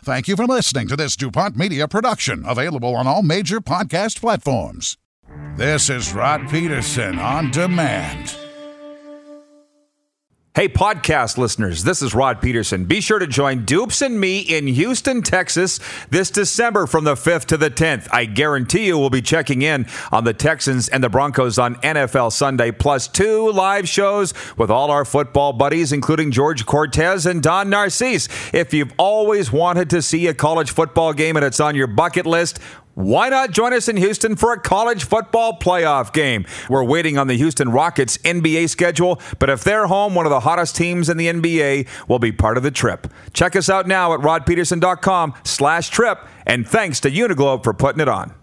Thank you for listening to this DuPont Media production, available on all major podcast platforms. This is Rod Peterson on demand. Hey, podcast listeners, this is Rod Peterson. Be sure to join Dupes and me in Houston, Texas this December from the 5th to the 10th. I guarantee you we'll be checking in on the Texans and the Broncos on NFL Sunday, plus 2 live shows with all our football buddies, including George Cortez and Don Narcisse. If you've always wanted to see a college football game and it's on your bucket list, why not join us in Houston for a college football playoff game? We're waiting on the Houston Rockets NBA schedule, but if they're home, one of the hottest teams in the NBA will be part of the trip. Check us out now at rodpeterson.com/trip, and thanks to Uniglobe for putting it on.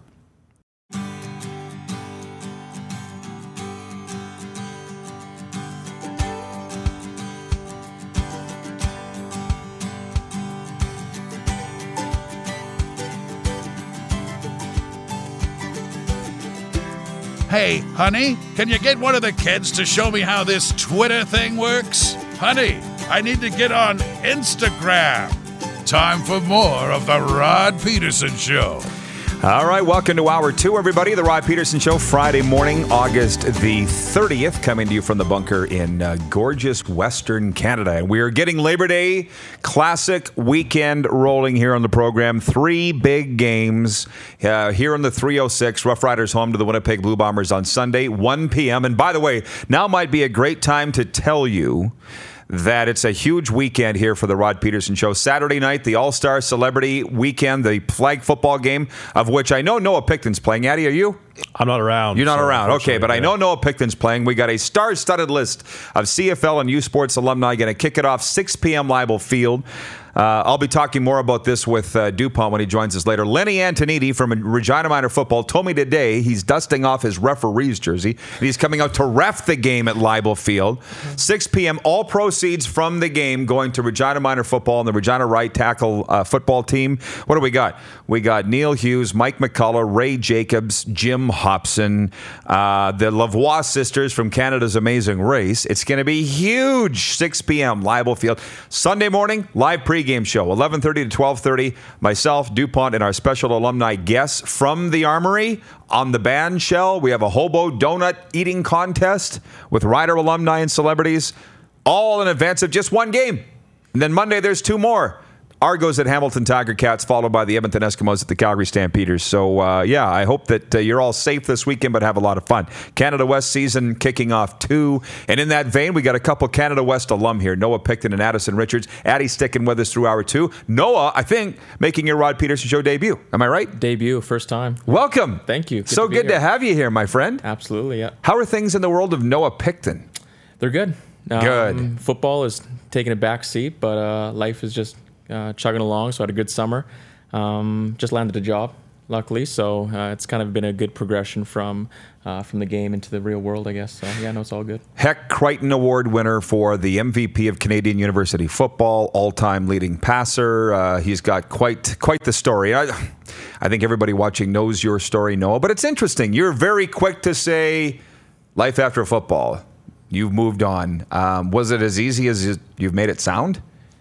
Hey, honey, can you get one of the kids to show me how this Twitter thing works? Honey, I need to get on Instagram. Time for more of the Rod Peterson Show. All right, welcome to Hour 2, everybody. The Rod Peterson Show, Friday morning, August the 30th, coming to you from the bunker in gorgeous Western Canada. And we are getting Labor Day Classic weekend rolling here on the program. 3 big games here on the 306. Rough Riders home to the Winnipeg Blue Bombers on Sunday, 1 p.m. And by the way, now might be a great time to tell you that it's a huge weekend here for the Rod Peterson Show. Saturday night, the All-Star Celebrity Weekend, the flag football game, of which I know Noah Picton's playing. Addie, are you? I'm not around. You're not around. Okay, but I know Noah Picton's playing. We got a star-studded list of CFL and U Sports alumni going to kick it off 6 p.m. Leibel Field. I'll be talking more about this with DuPont when he joins us later. Lenny Antoniti from Regina Minor Football told me today he's dusting off his referee's jersey, and he's coming out to ref the game at Leibel Field. 6 p.m., all proceeds from the game going to Regina Minor Football and the Regina right tackle football team. What do we got? We got Neil Hughes, Mike McCullough, Ray Jacobs, Jim Hobson, the Lavoie sisters from Canada's Amazing Race. It's going to be huge. 6 p.m., Leibel Field. Sunday morning, live pregame show, 11:30 to 12:30. Myself, DuPont, and our special alumni guests from the Armory on the band shell. We have a hobo donut eating contest with Rider alumni and celebrities, all in advance of just one game. And then Monday, there's 2 more. Argos at Hamilton Tiger Cats, followed by the Edmonton Eskimos at the Calgary Stampeders. So, I hope that you're all safe this weekend, but have a lot of fun. Canada West season kicking off too. And in that vein, we got a couple Canada West alum here, Noah Picton and Addison Richards. Addie sticking with us through Hour 2. Noah, I think, making your Rod Peterson Show debut. Am I right? Debut, first time. Welcome. Thank you. So good to have you here, my friend. Absolutely, yeah. How are things in the world of Noah Picton? They're good. Good. Football is taking a back seat, but life is just chugging along. So I had a good summer. Just landed a job, luckily. So it's kind of been a good progression from the game into the real world, I guess. So yeah, no, it's all good. Heck Crichton Award winner for the MVP of Canadian University football, all-time leading passer. He's got quite the story. I think everybody watching knows your story, Noah. But it's interesting. You're very quick to say life after football. You've moved on. Was it as easy as you've made it sound?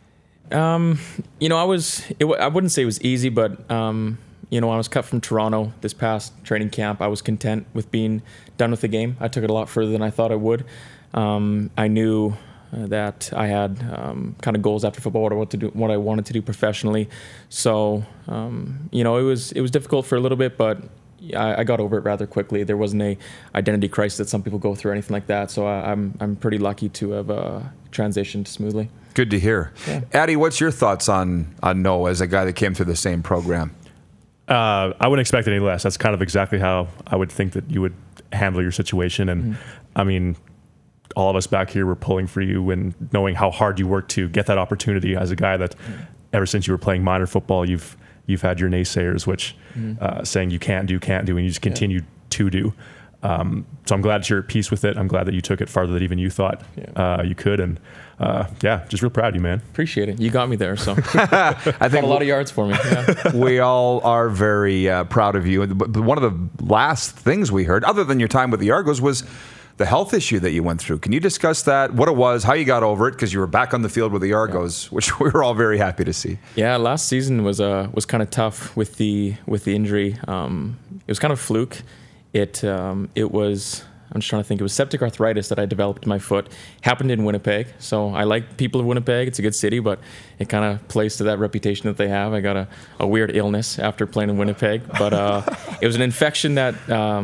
I wouldn't say it was easy, but when I was cut from Toronto this past training camp, I was content with being done with the game. I took it a lot further than I thought I would. I knew that I had kind of goals after football, what I wanted to do professionally. So, it was difficult for a little bit, but I got over it rather quickly. There wasn't a identity crisis that some people go through or anything like that. So I'm pretty lucky to have transitioned smoothly. Good to hear. Yeah. Addie, what's your thoughts on Noah as a guy that came through the same program? I wouldn't expect any less. That's kind of exactly how I would think that you would handle your situation. And I mean, all of us back here were pulling for you and knowing how hard you worked to get that opportunity as a guy that ever since you were playing minor football, you've had your naysayers, which saying you can't do, and you just continue to do. So I'm glad that you're at peace with it. I'm glad that you took it farther than even you thought you could. And just real proud of you, man. Appreciate it. You got me there. So I think a lot of yards for me. Yeah. We all are very proud of you. But one of the last things we heard, other than your time with the Argos, was the health issue that you went through. Can you discuss that, what it was, how you got over it, because you were back on the field with the Argos, which we were all very happy to see. Yeah, last season was kind of tough with the injury. It was kind of a fluke. It was, I'm just trying to think, it was septic arthritis that I developed in my foot. Happened in Winnipeg, so I like people of Winnipeg. It's a good city, but it kind of plays to that reputation that they have. I got a weird illness after playing in Winnipeg, but it was an infection that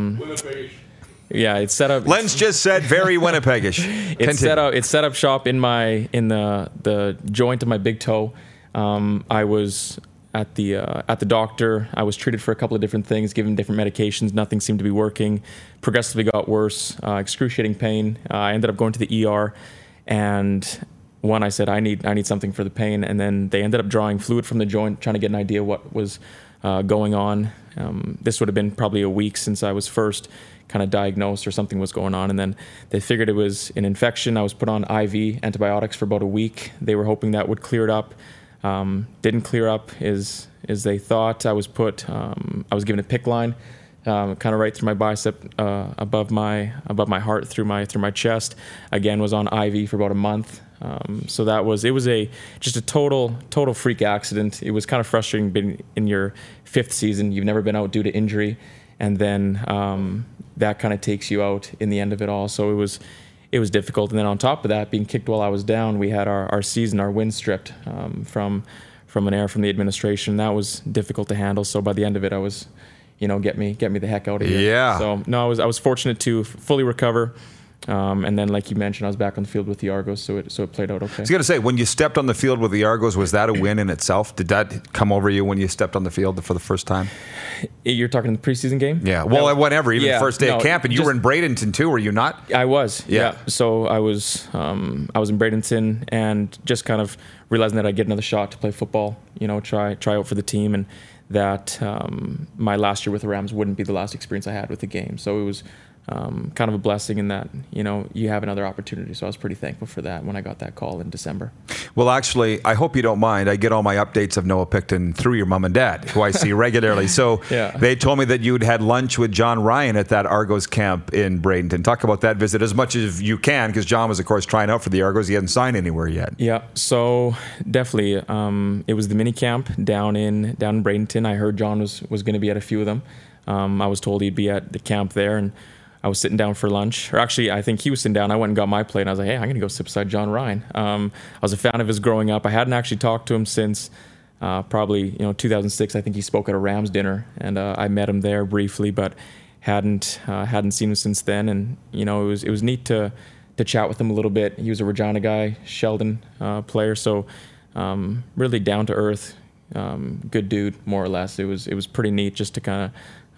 yeah, it's set up. Len's just said very Winnipegish. It's set up shop in the joint of my big toe. I was at the doctor. I was treated for a couple of different things, given different medications. Nothing seemed to be working. Progressively got worse. Excruciating pain. I ended up going to the ER, and I said I need something for the pain, and then they ended up drawing fluid from the joint, trying to get an idea what was going on. This would have been probably a week since I was first kind of diagnosed or something was going on, and then they figured it was an infection. I was put on IV antibiotics for about a week. They were hoping that would clear it up. Didn't clear up as they thought. I was given a PICC line, kind of right through my bicep, above my heart, through my chest. Again, was on IV for about a month. So it was just a total freak accident. It was kind of frustrating being in your 5th season. You've never been out due to injury, and then that kind of takes you out in the end of it all. So it was difficult. And then on top of that, being kicked while I was down, we had our season, our win stripped from an error from the administration. That was difficult to handle. So by the end of it, I was, get me the heck out of here. Yeah. So no, I was fortunate to fully recover. And then, like you mentioned, I was back on the field with the Argos, so it played out okay. I was going to say, when you stepped on the field with the Argos, was that a win in itself? Did that come over you when you stepped on the field for the first time? You're talking the preseason game? Yeah. Well, whatever, even first day of camp, and you were in Bradenton too, were you not? I was. Yeah. So I was in Bradenton, and just kind of realizing that I'd get another shot to play football. Try out for the team, and that my last year with the Rams wouldn't be the last experience I had with the game. So it was kind of a blessing in that, you have another opportunity. So I was pretty thankful for that when I got that call in December. Well, actually, I hope you don't mind. I get all my updates of Noah Picton through your mom and dad, who I see regularly. So yeah. They told me that you'd had lunch with John Ryan at that Argos camp in Bradenton. Talk about that visit as much as you can, because John was, of course, trying out for the Argos. He hadn't signed anywhere yet. Yeah, so definitely. It was the mini camp down in Bradenton. I heard John was going to be at a few of them. I was told he'd be at the camp there, and I was sitting down for lunch, or actually, I think he was sitting down. I went and got my plate, and I was like, hey, I'm going to go sit beside John Ryan. I was a fan of his growing up. I hadn't actually talked to him since probably 2006. I think he spoke at a Rams dinner, and I met him there briefly, but hadn't seen him since then. And it was neat to chat with him a little bit. He was a Regina guy, Sheldon player, so really down to earth, good dude, more or less. It was pretty neat just to kind of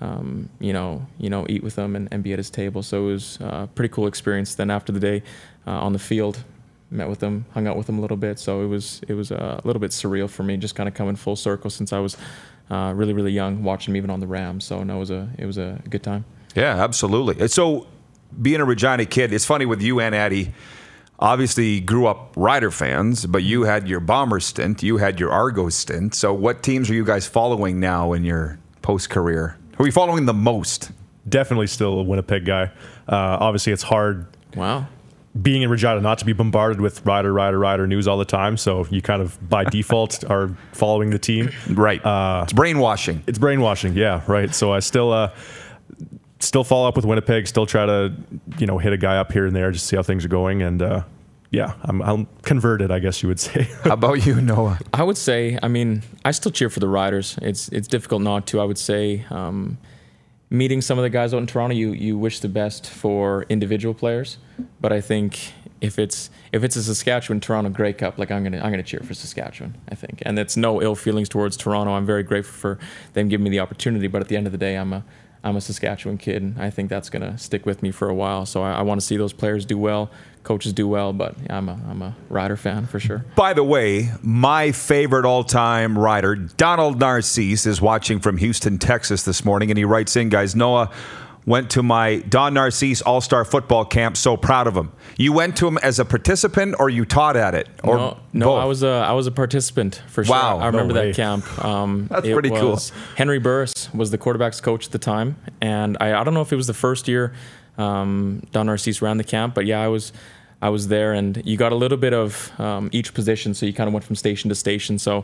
eat with him and be at his table. So it was a pretty cool experience. Then after the day on the field, met with him, hung out with him a little bit. So it was a little bit surreal for me, just kind of coming full circle since I was really, really young, watching him even on the Rams. So no, it was a good time. Yeah, absolutely. So being a Regina kid, it's funny with you and Addie. Obviously, grew up Rider fans, but you had your Bomber stint, you had your Argos stint. So what teams are you guys following now in your post-career? Who are you following the most? Definitely still a Winnipeg guy. Obviously, it's hard. Wow. Being in Regina, not to be bombarded with Rider news all the time. So you kind of, by default, are following the team. Right. It's brainwashing. It's brainwashing, yeah, right. So I still follow up with Winnipeg, still try to, hit a guy up here and there, just see how things are going. And yeah, I'm converted, I guess you would say. How about you, Noah? I would say, I still cheer for the Riders. It's difficult not to. I would say, meeting some of the guys out in Toronto, you wish the best for individual players. But I think if it's a Saskatchewan-Toronto Grey Cup, like I'm gonna cheer for Saskatchewan, I think. And it's no ill feelings towards Toronto. I'm very grateful for them giving me the opportunity. But at the end of the day, I'm a Saskatchewan kid, and I think that's going to stick with me for a while. So I want to see those players do well, coaches do well, but I'm a Rider fan for sure. By the way, my favorite all-time Rider, Donald Narcisse, is watching from Houston, Texas this morning, and he writes in, guys, Noah went to my Don Narcisse All-Star Football Camp. So proud of him. You went to him as a participant, or you taught at it? Or no, both? I was a participant for sure. Wow, I remember no way. that camp. That's pretty cool. Henry Burris was the quarterback's coach at the time, and I don't know if it was the first year Don Narcisse ran the camp, but yeah, I was there, and you got a little bit of each position, so you kind of went from station to station. So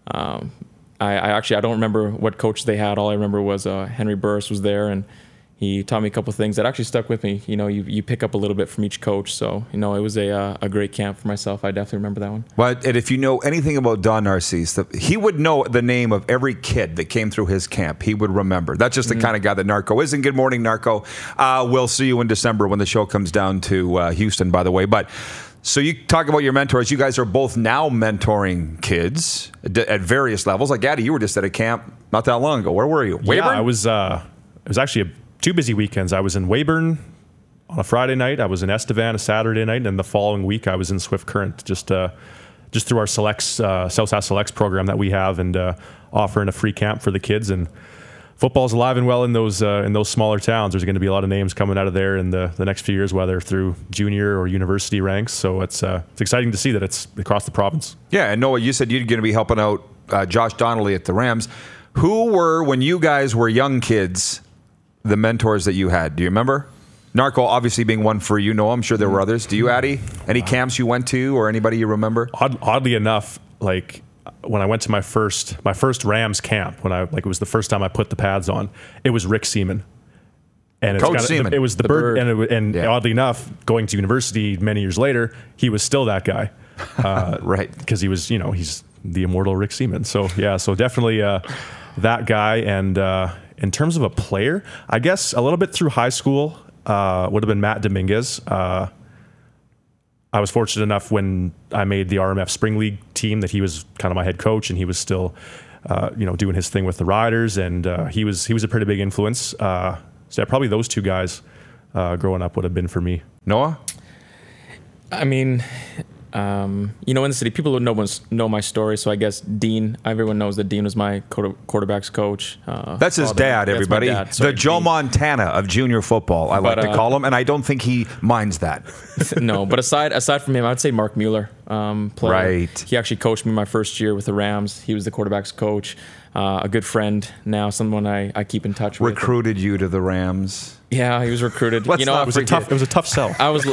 I don't remember what coach they had. All I remember was Henry Burris was there, and he taught me a couple of things that actually stuck with me. You pick up a little bit from each coach. So, it was a great camp for myself. I definitely remember that one. But and if you know anything about Don Narcisse, he would know the name of every kid that came through his camp. He would remember. That's just the kind of guy that Narco is. And good morning, Narco. We'll see you in December when the show comes down to Houston, by the way. But so you talk about your mentors. You guys are both now mentoring kids at various levels. Like, Addy, you were just at a camp not that long ago. Where were you? Weyburn? Yeah, it was actually two busy weekends. I was in Weyburn on a Friday night. I was in Estevan a Saturday night, and the following week I was in Swift Current, just through our Selects South Sask Selects program that we have, and offering a free camp for the kids. And football's alive and well in those smaller towns. There's going to be a lot of names coming out of there in the next few years, whether through junior or university ranks. So it's exciting to see that it's across the province. Yeah, and Noah, you said you're going to be helping out Josh Donnelly at the Rams. Who were, when you guys were young kids, the mentors that you had? Do you remember? Narco obviously being one for you. No, I'm sure there were others. Do you, Addy? Any camps you went to or anybody you remember? Oddly enough, like when I went to my first Rams camp, it was the first time I put the pads on, it was Rick Seaman. And Coach Seaman. It was the bird. And oddly enough, going to university many years later, he was still that guy. Right. Because he was, he's the immortal Rick Seaman. So definitely that guy. And in terms of a player, I guess a little bit through high school would have been Matt Dominguez. I was fortunate enough when I made the RMF Spring League team that he was kind of my head coach, and he was still, doing his thing with the Riders, and he was a pretty big influence. So probably those two guys growing up would have been for me. Noah? I mean, in the city, people would know my story. So I guess Dean, everyone knows that Dean was my quarterback's coach. That's his dad, everybody. That's my dad. Sorry, the Joe Dean. Montana of junior football, I like to call him, and I don't think he minds that. No, but aside from him, I would say Mark Mueller. Player. Right. He actually coached me my first year with the Rams. He was the quarterback's coach. A good friend now, someone I keep in touch with. Recruited you to the Rams. Yeah, he was recruited. Let's not forget. It was a tough sell. I was.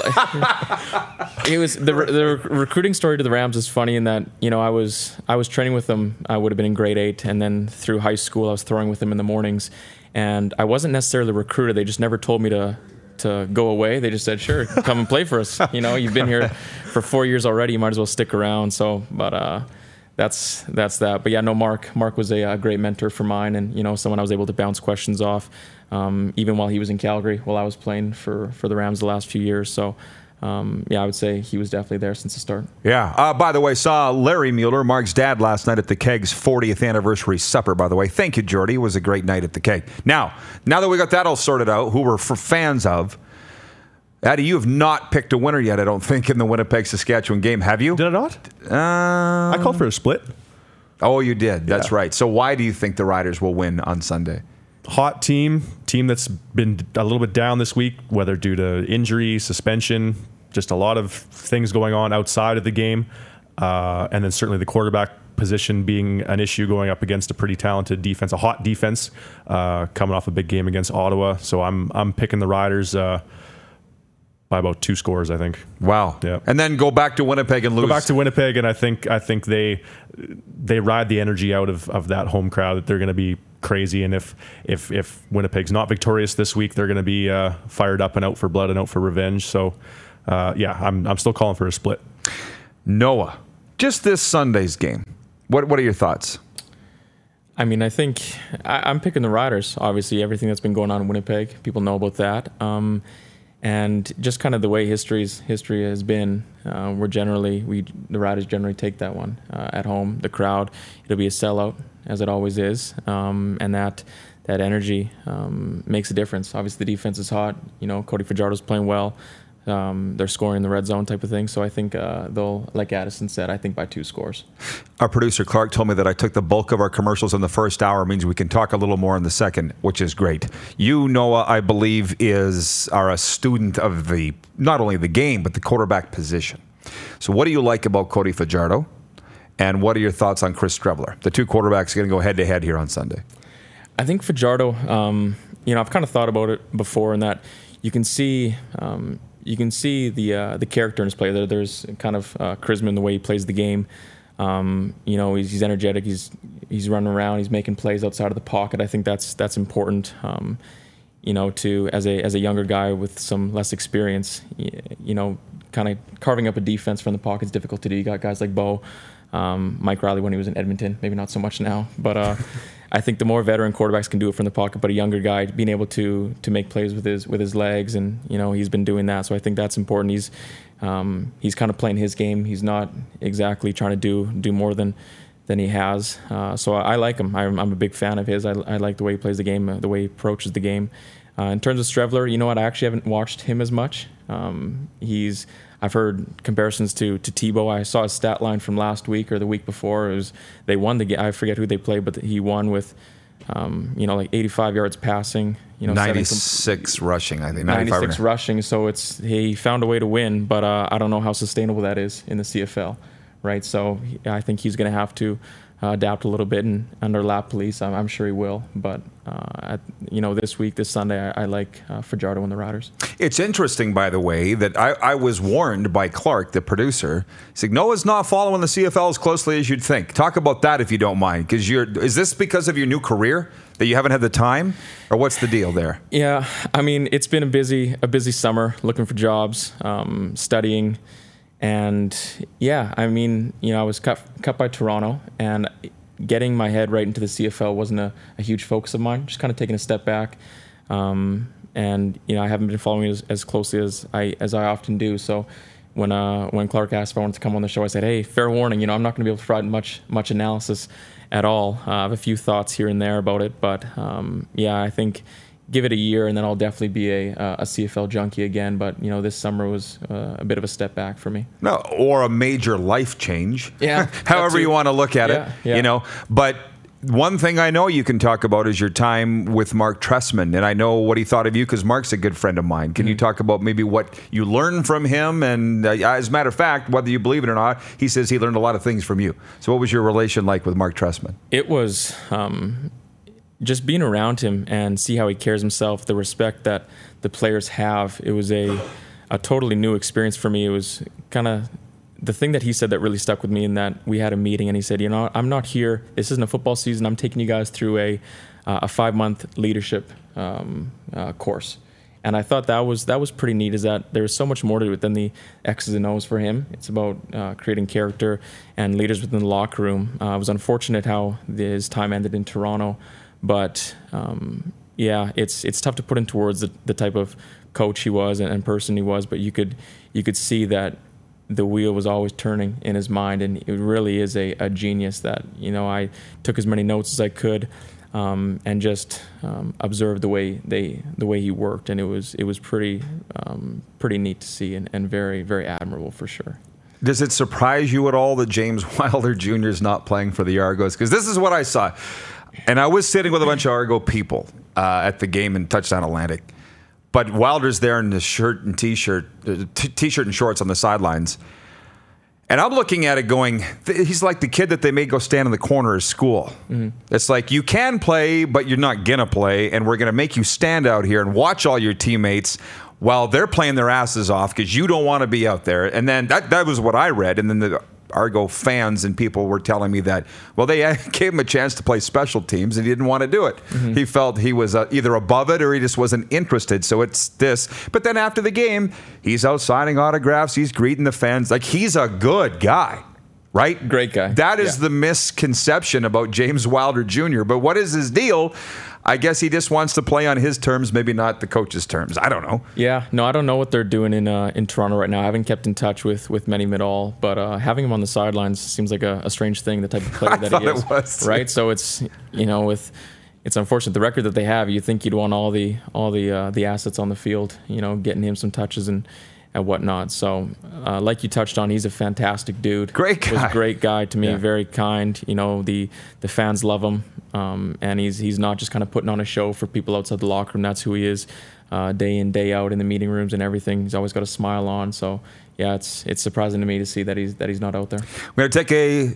It was the recruiting story to the Rams is funny in that I was training with them. I would have been in grade 8, and then through high school I was throwing with them in the mornings, and I wasn't necessarily recruited. They just never told me to go away. They just said, "Sure, come and play for us. You've been here for 4 years already. You might as well stick around." So, but that's that. But yeah, no, Mark was a great mentor for mine, and someone I was able to bounce questions off, even while he was in Calgary, while I was playing for the Rams the last few years. So. I would say he was definitely there since the start. Yeah. By the way, saw Larry Mueller, Mark's dad, last night at the Keg's 40th anniversary supper, by the way. Thank you, Jordy. It was a great night at the Keg. Now that we got that all sorted out, who we're fans of, Addy, you have not picked a winner yet, I don't think, in the Winnipeg-Saskatchewan game, have you? Did I not? I called for a split. Oh, you did. That's right. So why do you think the Riders will win on Sunday? Hot team that's been a little bit down this week, whether due to injury, suspension, just a lot of things going on outside of the game. And then certainly the quarterback position being an issue going up against a pretty talented defense, a hot defense, coming off a big game against Ottawa. So I'm picking the Riders by about 2 scores, I think. Wow. Yeah. And then go back to Winnipeg and lose. Go back to Winnipeg, and I think they ride the energy out of that home crowd, that they're going to be crazy. And if Winnipeg's not victorious this week, they're going to be fired up and out for blood and out for revenge. So, I'm still calling for a split. Noah, just this Sunday's game, what are your thoughts? I mean, I think I'm picking the Riders. Obviously, everything that's been going on in Winnipeg, people know about that. And just kind of the way history has been, the Riders generally take that one at home. The crowd, it'll be a sellout, as it always is, and that energy makes a difference. Obviously, the defense is hot. Cody Fajardo's playing well. They're scoring in the red zone type of thing. So I think they'll, like Addison said, I think by 2 scores. Our producer, Clark, told me that I took the bulk of our commercials in the first hour. It means we can talk a little more in the second, which is great. You, Noah, I believe, are a student of not only the game, but the quarterback position. So what do you like about Cody Fajardo? And what are your thoughts on Chris Streveler? The 2 quarterbacks are going to go head-to-head here on Sunday. I think Fajardo, I've kind of thought about it before in that you can see the character in his play. There's kind of charisma in the way he plays the game. He's energetic. He's running around. He's making plays outside of the pocket. I think that's important. To as a younger guy with some less experience, kind of carving up a defense from the pocket is difficult to do. You got guys like Bo, Mike Riley when he was in Edmonton, maybe not so much now, but I think the more veteran quarterbacks can do it from the pocket, but a younger guy being able to make plays with his legs, and he's been doing that. So I think that's important. He's kind of playing his game. He's not exactly trying to do more than he has. So I like him. I'm a big fan of his. I like the way he plays the game, the way he approaches the game. In terms of Strevler, you know what? I actually haven't watched him as much. I've heard comparisons to Tebow. I saw his stat line from last week or the week before. They won the game. I forget who they played, but he won with, like 85 yards passing. 96 rushing, I think. 96 rushing. So he found a way to win, but I don't know how sustainable that is in the CFL, right? So I think he's going to have to adapt a little bit and underlap Police. I'm sure he will. But this Sunday, I like Fajardo and the Riders. It's interesting, by the way, that I was warned by Clark, the producer. He said, Noah's not following the CFL as closely as you'd think. Talk about that if you don't mind. Because is this because of your new career that you haven't had the time, or what's the deal there? Yeah, I mean, it's been a busy summer looking for jobs, studying. And yeah, I mean, I was cut by Toronto, and getting my head right into the CFL wasn't a huge focus of mine. Just kind of taking a step back, and I haven't been following it as closely as I often do. So when Clark asked if I wanted to come on the show, I said, hey, fair warning, I'm not going to be able to provide much analysis at all. I have a few thoughts here and there about it, but I think give it a year, and then I'll definitely be a CFL junkie again. But this summer was a bit of a step back for me. No, or a major life change. Yeah, however you want to look at it. Yeah. But one thing I know you can talk about is your time with Mark Trestman, and I know what he thought of you because Mark's a good friend of mine. Can you talk about maybe what you learned from him? And as a matter of fact, whether you believe it or not, he says he learned a lot of things from you. So what was your relation like with Mark Trestman? It was just being around him and see how he carries himself, the respect that the players have. It was a totally new experience for me. It was kind of the thing that he said that really stuck with me, in that we had a meeting and he said, I'm not here. This isn't a football season. I'm taking you guys through a 5-month leadership course. And I thought that was pretty neat, is that there was so much more to it than the X's and O's for him. It's about creating character and leaders within the locker room. It was unfortunate how his time ended in Toronto. But it's tough to put into words the type of coach he was and person he was. But you could see that the wheel was always turning in his mind, and it really is a genius. That I took as many notes as I could, and just observed the way he worked, and it was pretty neat to see, and very, very admirable for sure. Does it surprise you at all that James Wilder Jr. is not playing for the Argos? Because this is what I saw. And I was sitting with a bunch of Argo people at the game in Touchdown Atlantic. But Wilder's there in his shirt and T-shirt and shorts on the sidelines. And I'm looking at it going, he's like the kid that they made go stand in the corner of school. Mm-hmm. It's like, you can play, but you're not going to play. And we're going to make you stand out here and watch all your teammates while they're playing their asses off because you don't want to be out there. And then that was what I read. And then the Argo fans and people were telling me that, well, they gave him a chance to play special teams and he didn't want to do it. Mm-hmm. He felt he was either above it or he just wasn't interested. So it's this. But then after the game, he's out signing autographs. He's greeting the fans. Like, he's a good guy, right? Great guy. That is the misconception about James Wilder Jr. But what is his deal? I guess he just wants to play on his terms, maybe not the coach's terms. I don't know. Yeah, no, I don't know what they're doing in Toronto right now. I haven't kept in touch with many of them at all, but having him on the sidelines seems like a strange thing, the type of player that he is. It was. Right? So it's, it's unfortunate. The record that they have, you think you'd want all the assets on the field, getting him some touches and whatnot. So, like you touched on, he's a fantastic dude. Great guy. Was a great guy to me, very kind. The fans love him, and he's not just kind of putting on a show for people outside the locker room. That's who he is, day in, day out in the meeting rooms and everything. He's always got a smile on. So, yeah, it's surprising to me to see that he's not out there. We're going to take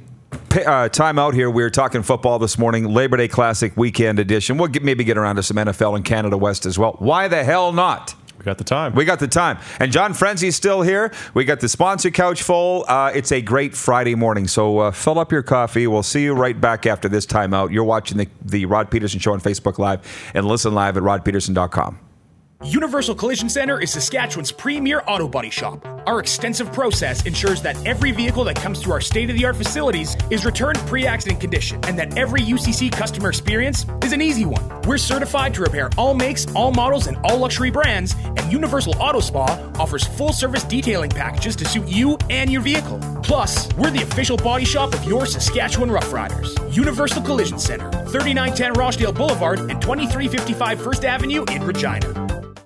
a time out here. We were talking football this morning, Labor Day Classic weekend edition. We'll maybe get around to some NFL and Canada West as well. Why the hell not? We got the time. We got the time. And John Frenzy's still here. We got the sponsor couch full. It's a great Friday morning. So fill up your coffee. We'll see you right back after this timeout. You're watching the Rod Peterson Show on Facebook Live and listen live at rodpeterson.com. Universal Collision Center is Saskatchewan's premier auto body shop. Our extensive process ensures that every vehicle that comes through our state-of-the-art facilities is returned pre-accident condition, and that every UCC customer experience is an easy one. We're certified to repair all makes, all models, and all luxury brands, and Universal Auto Spa offers full-service detailing packages to suit you and your vehicle. Plus, we're the official body shop of your Saskatchewan Rough Riders. Universal Collision Center, 3910 Rochdale Boulevard and 2355 First Avenue in Regina.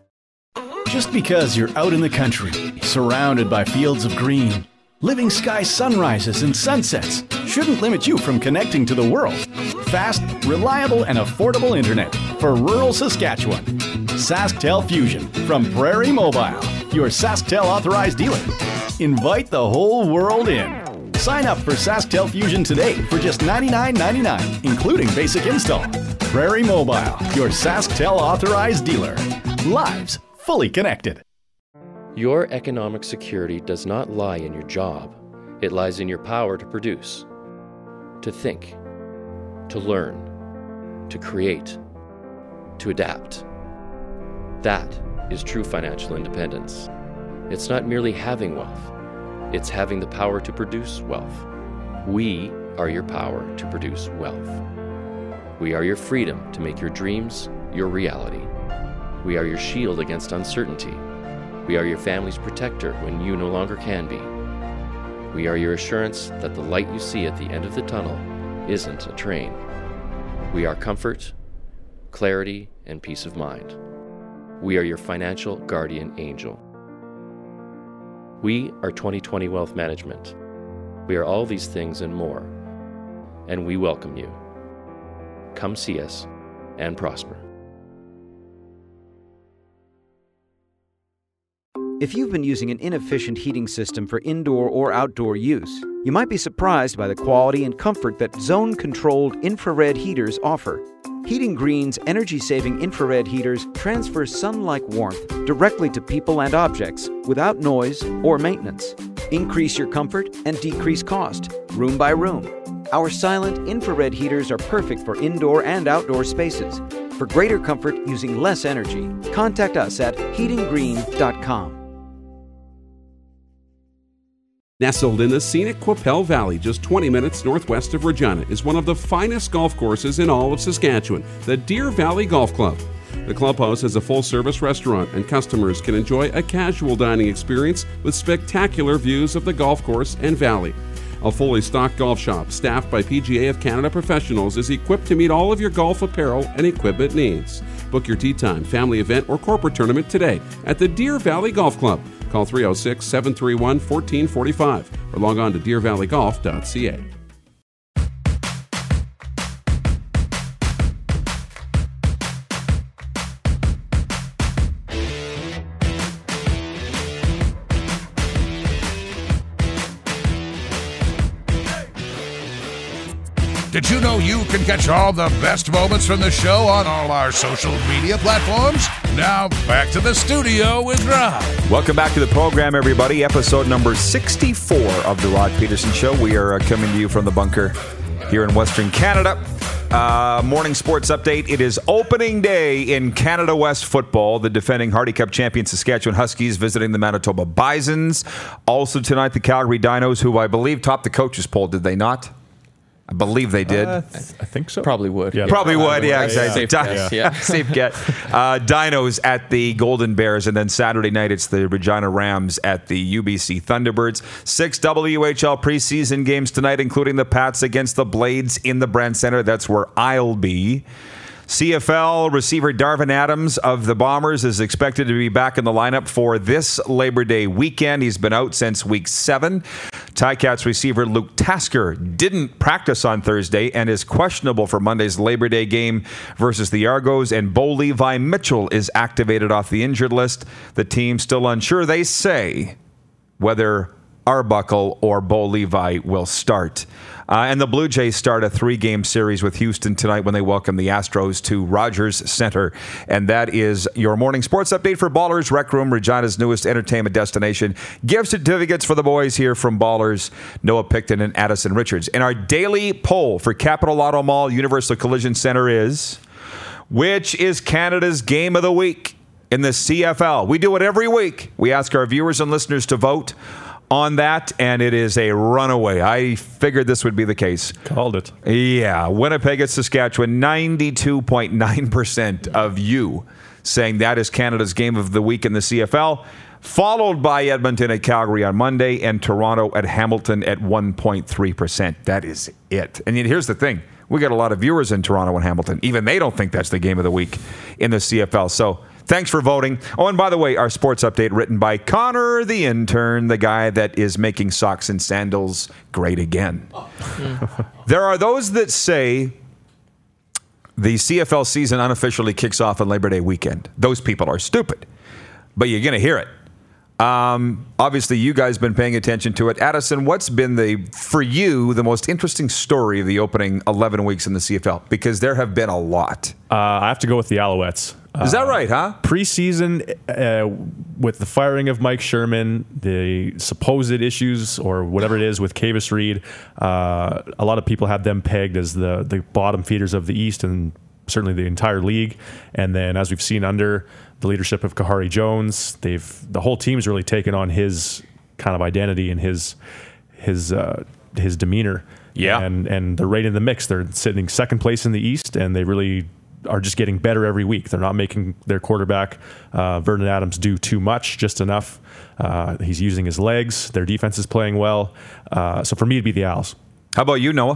Just because you're out in the country, surrounded by fields of green, living sky sunrises and sunsets shouldn't limit you from connecting to the world. Fast, reliable, and affordable internet for rural Saskatchewan. SaskTel Fusion from Prairie Mobile, your SaskTel authorized dealer. Invite the whole world in. Sign up for SaskTel Fusion today for just $99.99, including basic install. Prairie Mobile, your SaskTel authorized dealer. Lives fully connected. Your economic security does not lie in your job. It lies in your power to produce, to think, to learn, to create, to adapt. That is true financial independence. It's not merely having wealth. It's having the power to produce wealth. We are your power to produce wealth. We are your freedom to make your dreams your reality. We are your shield against uncertainty. We are your family's protector when you no longer can be. We are your assurance that the light you see at the end of the tunnel isn't a train. We are comfort, clarity, and peace of mind. We are your financial guardian angel. We are 2020 Wealth Management. We are all these things and more, and we welcome you. Come see us and prosper. If you've been using an inefficient heating system for indoor or outdoor use, you might be surprised by the quality and comfort that zone-controlled infrared heaters offer. Heating Green's energy-saving infrared heaters transfer sun-like warmth directly to people and objects without noise or maintenance. Increase your comfort and decrease cost, room by room. Our silent infrared heaters are perfect for indoor and outdoor spaces. For greater comfort using less energy, contact us at heatinggreen.com. Nestled in the scenic Qu'Appelle Valley, just 20 minutes northwest of Regina, is one of the finest golf courses in all of Saskatchewan, the Deer Valley Golf Club. The clubhouse has a full-service restaurant, and customers can enjoy a casual dining experience with spectacular views of the golf course and valley. A fully stocked golf shop, staffed by PGA of Canada professionals, is equipped to meet all of your golf apparel and equipment needs. Book your tee time, family event, or corporate tournament today at the Deer Valley Golf Club. Call 306-731-1445 or log on to deervalleygolf.ca. Did you know you can catch all the best moments from the show on all our social media platforms? Now, back to the studio with Rod. Welcome back to the program, everybody. Episode number 64 of The Rod Peterson Show. We are coming to you from the bunker here in Western Canada. Morning sports update. It is opening day in Canada West football. The defending Hardy Cup champion Saskatchewan Huskies visiting the Manitoba Bisons. Also tonight, the Calgary Dinos, who I believe topped the coaches poll, did they not? I believe they did. I think so. Probably would. Yeah, Probably would, yeah, exactly. Safe guess, yeah. Safe get. Dinos at the Golden Bears, and then Saturday night it's the Regina Rams at the UBC Thunderbirds. 6 WHL preseason games tonight, including the Pats against the Blades in the Brandt Center. That's where I'll be. CFL receiver Darvin Adams of the Bombers is expected to be back in the lineup for this Labor Day weekend. He's been out since week 7. Ticats receiver Luke Tasker didn't practice on Thursday and is questionable for Monday's Labor Day game versus the Argos. And Bo Levi Mitchell is activated off the injured list. The team still unsure, they say, whether Arbuckle or Bo Levi will start. And the Blue Jays start a 3-game series with Houston tonight when they welcome the Astros to Rogers Center. And that is your morning sports update for Ballers Rec Room, Regina's newest entertainment destination. Gift certificates for the boys here from Ballers, Noah Picton and Addison Richards. And our daily poll for Capital Auto Mall Universal Collision Center is, which is Canada's game of the week in the CFL? We do it every week. We ask our viewers and listeners to vote on that, and it is a runaway. I figured this would be the case. Called it. Yeah. Winnipeg at Saskatchewan, 92.9% of you saying that is Canada's game of the week in the CFL, followed by Edmonton at Calgary on Monday and Toronto at Hamilton at 1.3%. That is it. And here's the thing. We got a lot of viewers in Toronto and Hamilton. Even they don't think that's the game of the week in the CFL. So thanks for voting. Oh, and by the way, our sports update written by Connor the intern, the guy that is making socks and sandals great again. There are those that say the CFL season unofficially kicks off on Labor Day weekend. Those people are stupid, but you're going to hear it. Obviously, you guys have been paying attention to it. Addison, what's been, for you, the most interesting story of the opening 11 weeks in the CFL? Because there have been a lot. I have to go with the Alouettes. Is that right, huh? Preseason, with the firing of Mike Sherman, the supposed issues or whatever it is with Kavis Reed, a lot of people had them pegged as the bottom feeders of the East and certainly the entire league. And then, as we've seen under the leadership of Kahari Jones, the whole team's really taken on his kind of identity and his demeanor. Yeah, and they're right in the mix. They're sitting second place in the East, and they really are just getting better every week. They're not making their quarterback, Vernon Adams, do too much, just enough. He's using his legs. Their defense is playing well. So for me, it'd be the Owls. How about you, Noah?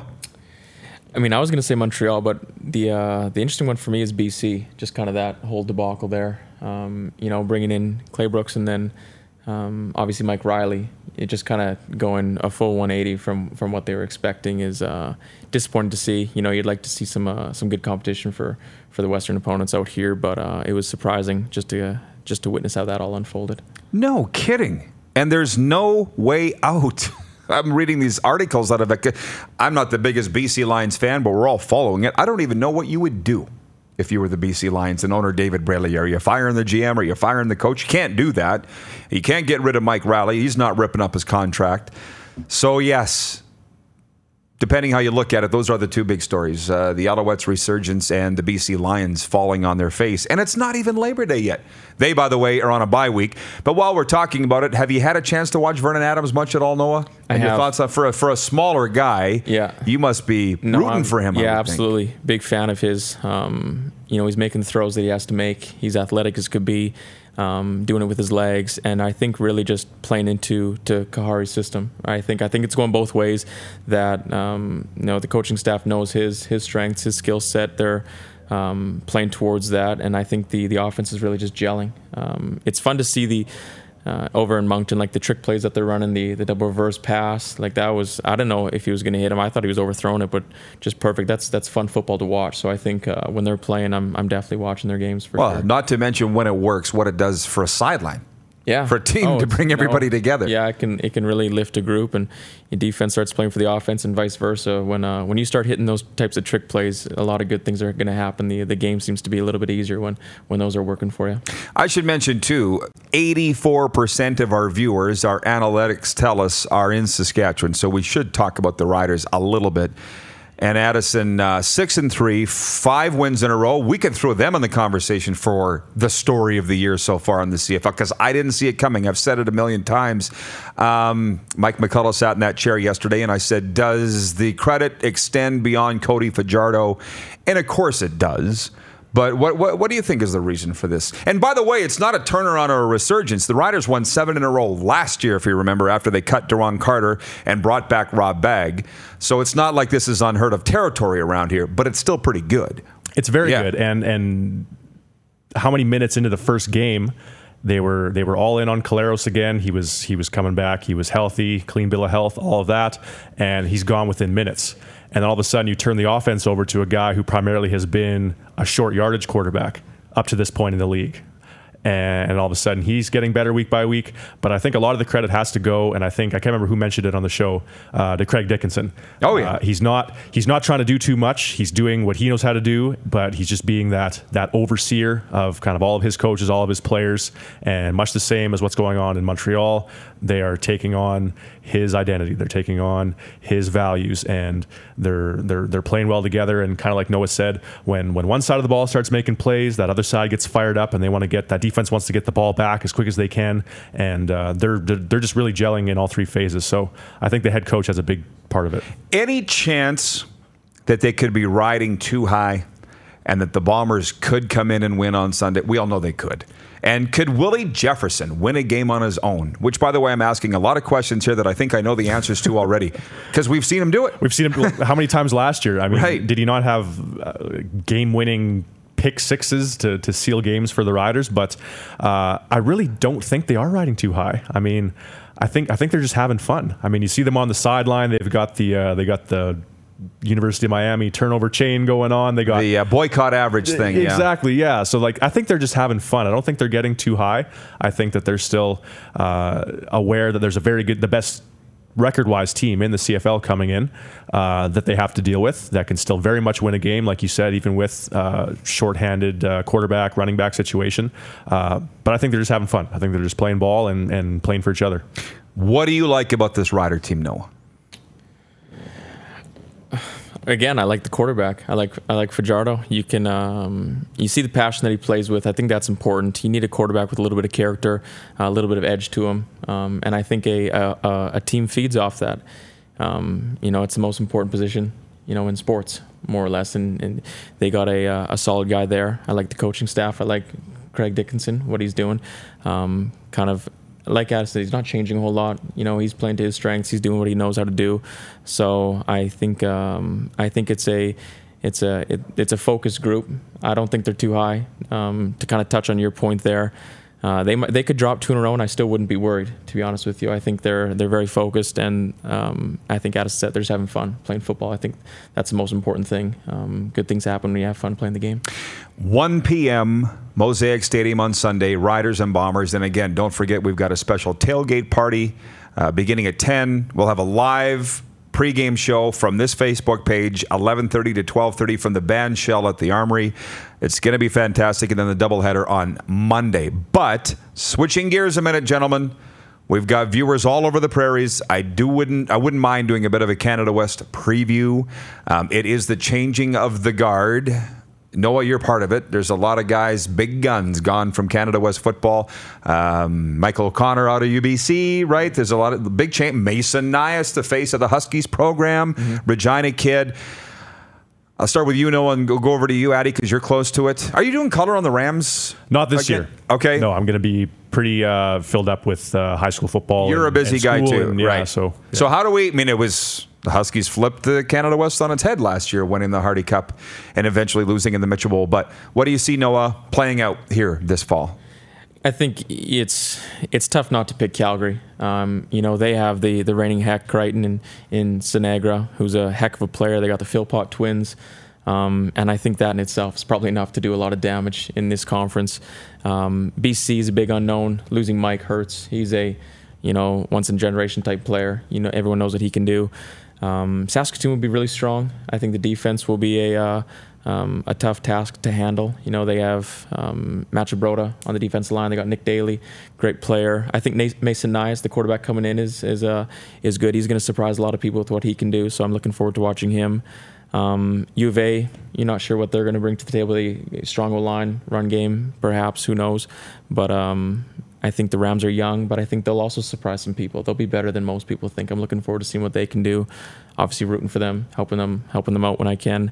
I mean, I was going to say Montreal, but the interesting one for me is BC. Just kind of that whole debacle there. Bringing in Clay Brooks and then obviously Mike Riley. It just kind of going a full 180 from what they were expecting is disappointing to see. You'd like to see some good competition for the Western opponents out here, but it was surprising just to witness how that all unfolded. No kidding. And there's no way out. I'm reading these articles out of it. I'm not the biggest BC Lions fan, but we're all following it. I don't even know what you would do if you were the BC Lions and owner David Braley. Are you firing the GM? Are you firing the coach? You can't do that. You can't get rid of Mike Riley. He's not ripping up his contract. So, yes, depending how you look at it, those are the two big stories. The Alouettes' resurgence and the BC Lions falling on their face. And it's not even Labor Day yet. They, by the way, are on a bye week. But while we're talking about it, have you had a chance to watch Vernon Adams much at all, Noah? I have. Your thoughts on, for a smaller guy, you must be rooting for him. Yeah, absolutely. Big fan of his. He's making the throws that he has to make. He's athletic as could be. Doing it with his legs, and I think really just playing into Kahari's system. I think it's going both ways. That the coaching staff knows his strengths, his skill set. They're playing towards that, and I think the offense is really just gelling. It's fun to see the over in Moncton, like the trick plays that they're running, the double reverse pass, like that was, I don't know if he was going to hit him. I thought he was overthrowing it, but just perfect. That's fun football to watch. So I think when they're playing, I'm definitely watching their games for sure. Not to mention when it works, what it does for a sideline. Yeah, for a team to bring everybody together. Yeah, it can really lift a group, and your defense starts playing for the offense, and vice versa. When you start hitting those types of trick plays, a lot of good things are going to happen. The game seems to be a little bit easier when those are working for you. I should mention too, 84% of our viewers, our analytics tell us, are in Saskatchewan. So we should talk about the Riders a little bit. And Addison, 6-3, 5 wins in a row. We could throw them in the conversation for the story of the year so far in the CFL, because I didn't see it coming. I've said it a million times. Mike McCullough sat in that chair yesterday, and I said, does the credit extend beyond Cody Fajardo? And of course it does. But what do you think is the reason for this? And by the way, it's not a turnaround or a resurgence. The Riders won 7 in a row last year, if you remember, after they cut Deron Carter and brought back Rob Bagg. So it's not like this is unheard of territory around here, but it's still pretty good. It's very good. And how many minutes into the first game, they were all in on Caleros again. He was coming back. He was healthy, clean bill of health, all of that, and he's gone within minutes. And then all of a sudden you turn the offense over to a guy who primarily has been a short yardage quarterback up to this point in the league. and all of a sudden he's getting better week by week. But I think a lot of the credit has to go, and I can't remember who mentioned it on the show, to Craig Dickinson. Oh yeah, he's not trying to do too much. He's doing what he knows how to do, but he's just being that overseer of kind of all of his coaches, all of his players, and much the same as what's going on in Montreal. They are taking on his identity. They're taking on his values, and they're playing well together. And kind of like Noah said, when one side of the ball starts making plays, that other side gets fired up, and that defense wants to get the ball back as quick as they can. And they're just really gelling in all three phases. So I think the head coach has a big part of it. Any chance that they could be riding too high, and that the Bombers could come in and win on Sunday? We all know they could. And could Willie Jefferson win a game on his own? Which, by the way, I'm asking a lot of questions here that I think I know the answers to already, because we've seen him do it. We've seen him how many times last year? I mean, right. Did he not have game-winning pick sixes to seal games for the Riders? But I really don't think they are riding too high. I mean, I think they're just having fun. I mean, you see them on the sideline. They've got the University of Miami turnover chain going on. They got the boycott average thing. Exactly, yeah. So I think they're just having fun. I don't think they're getting too high. I think that they're still aware that there's the best record-wise team in the CFL coming in that they have to deal with, that can still very much win a game, like you said, even with shorthanded quarterback, running back situation. But I think they're just having fun. I think they're just playing ball and playing for each other. What do you like about this Rider team, Noah? Again, I like the quarterback. I like Fajardo. You can you see the passion that he plays with. I think that's important. You need a quarterback with a little bit of character, a little bit of edge to him, and I think a team feeds off that. It's the most important position, in sports, more or less, and they got a solid guy there. I like the coaching staff. I like Craig Dickinson, what he's doing. Kind of. Like Adam said, he's not changing a whole lot. He's playing to his strengths. He's doing what he knows how to do. So I think it's a focused group. I don't think they're too high. To kind of touch on your point there, they could drop 2 in a row, and I still wouldn't be worried. To be honest with you, I think they're very focused, and I think Adam said they're just having fun playing football. I think that's the most important thing. Good things happen when you have fun playing the game. 1 p.m. Mosaic Stadium on Sunday, Riders and Bombers. And again, don't forget, we've got a special tailgate party beginning at 10. We'll have a live pregame show from this Facebook page, 11:30 to 12:30 from the band shell at the Armory. It's going to be fantastic. And then the doubleheader on Monday. But switching gears a minute, gentlemen, we've got viewers all over the prairies. I wouldn't mind doing a bit of a Canada West preview. It is the changing of the guard. Noah, you're part of it. There's a lot of guys, big guns, gone from Canada West football. Michael O'Connor out of UBC, right? There's a lot of big change. Mason Nias, the face of the Huskies program. Regina kid. I'll start with you, Noah, and go over to you, Addy, because you're close to it. Are you doing color on the Rams? Not this year. Okay. No, I'm going to be pretty filled up with high school football. You're a busy guy, too. Right. So how do we, it was... The Huskies flipped the Canada West on its head last year, winning the Hardy Cup and eventually losing in the Mitchell Bowl. But what do you see, Noah, playing out here this fall? I think it's tough not to pick Calgary. They have the reigning Heck Crichton in Sinagra, who's a heck of a player. They got the Philpott twins. And I think that in itself is probably enough to do a lot of damage in this conference. BC is a big unknown. Losing Mike hurts. He's a once-in-a-generation type player. Everyone knows what he can do. Saskatoon will be really strong. I think the defense will be a tough task to handle. They have Matt Broda on the defensive line. They got Nick Daly, great player. I think Mason Nias, the quarterback coming in, is good. He's going to surprise a lot of people with what he can do. So I'm looking forward to watching him. U of A, you're not sure what they're going to bring to the table. A strong O-line, run game, perhaps. Who knows? But I think the Rams are young, but I think they'll also surprise some people. They'll be better than most people think. I'm looking forward to seeing what they can do. Obviously, rooting for them, helping them out when I can.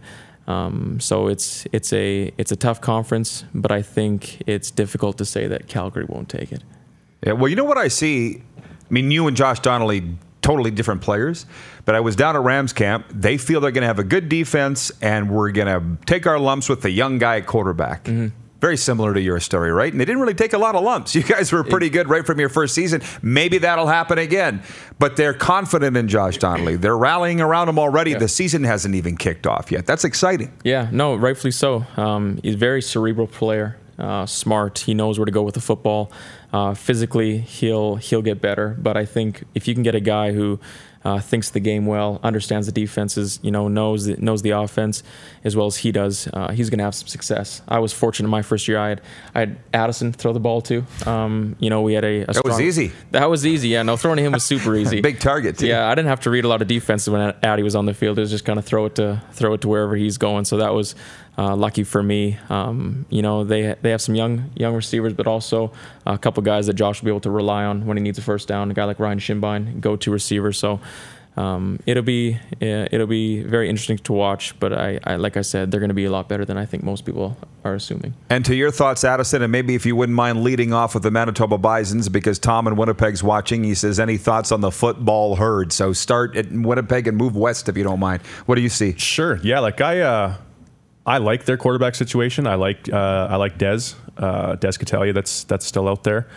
So it's a tough conference, but I think it's difficult to say that Calgary won't take it. Yeah, well, you know what I see? You and Josh Donnelly, totally different players, but I was down at Rams camp. They feel they're going to have a good defense, and we're going to take our lumps with the young guy at quarterback. Mm-hmm. Very similar to your story, right? And they didn't really take a lot of lumps. You guys were pretty good right from your first season. Maybe that'll happen again. But they're confident in Josh Donnelly. They're rallying around him already. Yeah. The season hasn't even kicked off yet. That's exciting. Yeah, no, rightfully so. He's a very cerebral player. smart. He knows where to go with the football. Physically, he'll get better. But I think if you can get a guy who thinks the game well, understands the defenses, knows the offense as well as he does, he's going to have some success. I was fortunate in my first year. I had Addison throw the ball to. We had a that was easy. That was easy. Yeah, no, throwing to him was super easy. Big target too. Yeah, I didn't have to read a lot of defenses when Addy was on the field. It was just kind of throw it to wherever he's going. So that was lucky for me. They have some young receivers, but also a couple guys that Josh will be able to rely on when he needs a first down. A guy like Ryan Shinbine, go-to receiver. So it'll be very interesting to watch. But I like I said, they're going to be a lot better than I think most people are assuming. And to your thoughts, Addison, and maybe if you wouldn't mind leading off with the Manitoba Bisons, because Tom in Winnipeg's watching. He says, any thoughts on the football herd? So start at Winnipeg and move west if you don't mind. What do you see? Sure. Yeah, I like their quarterback situation. I like Des Catellia. That's still out there.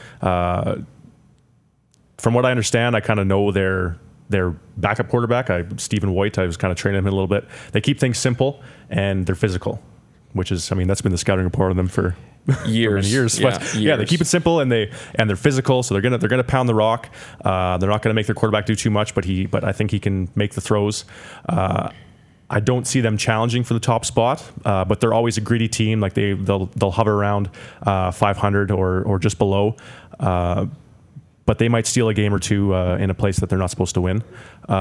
From what I understand, I kind of know their backup quarterback, Stephen White. I was kind of training him a little bit. They keep things simple and they're physical, which is, that's been the scouting report on them for years. For many years. Yeah, but yeah, they keep it simple and they're physical, so they're gonna pound the rock. They're not gonna make their quarterback do too much, but I think he can make the throws. I don't see them challenging for the top spot, but they're always a greedy team. Like they'll hover around 500 or just below, but they might steal a game or two in a place that they're not supposed to win.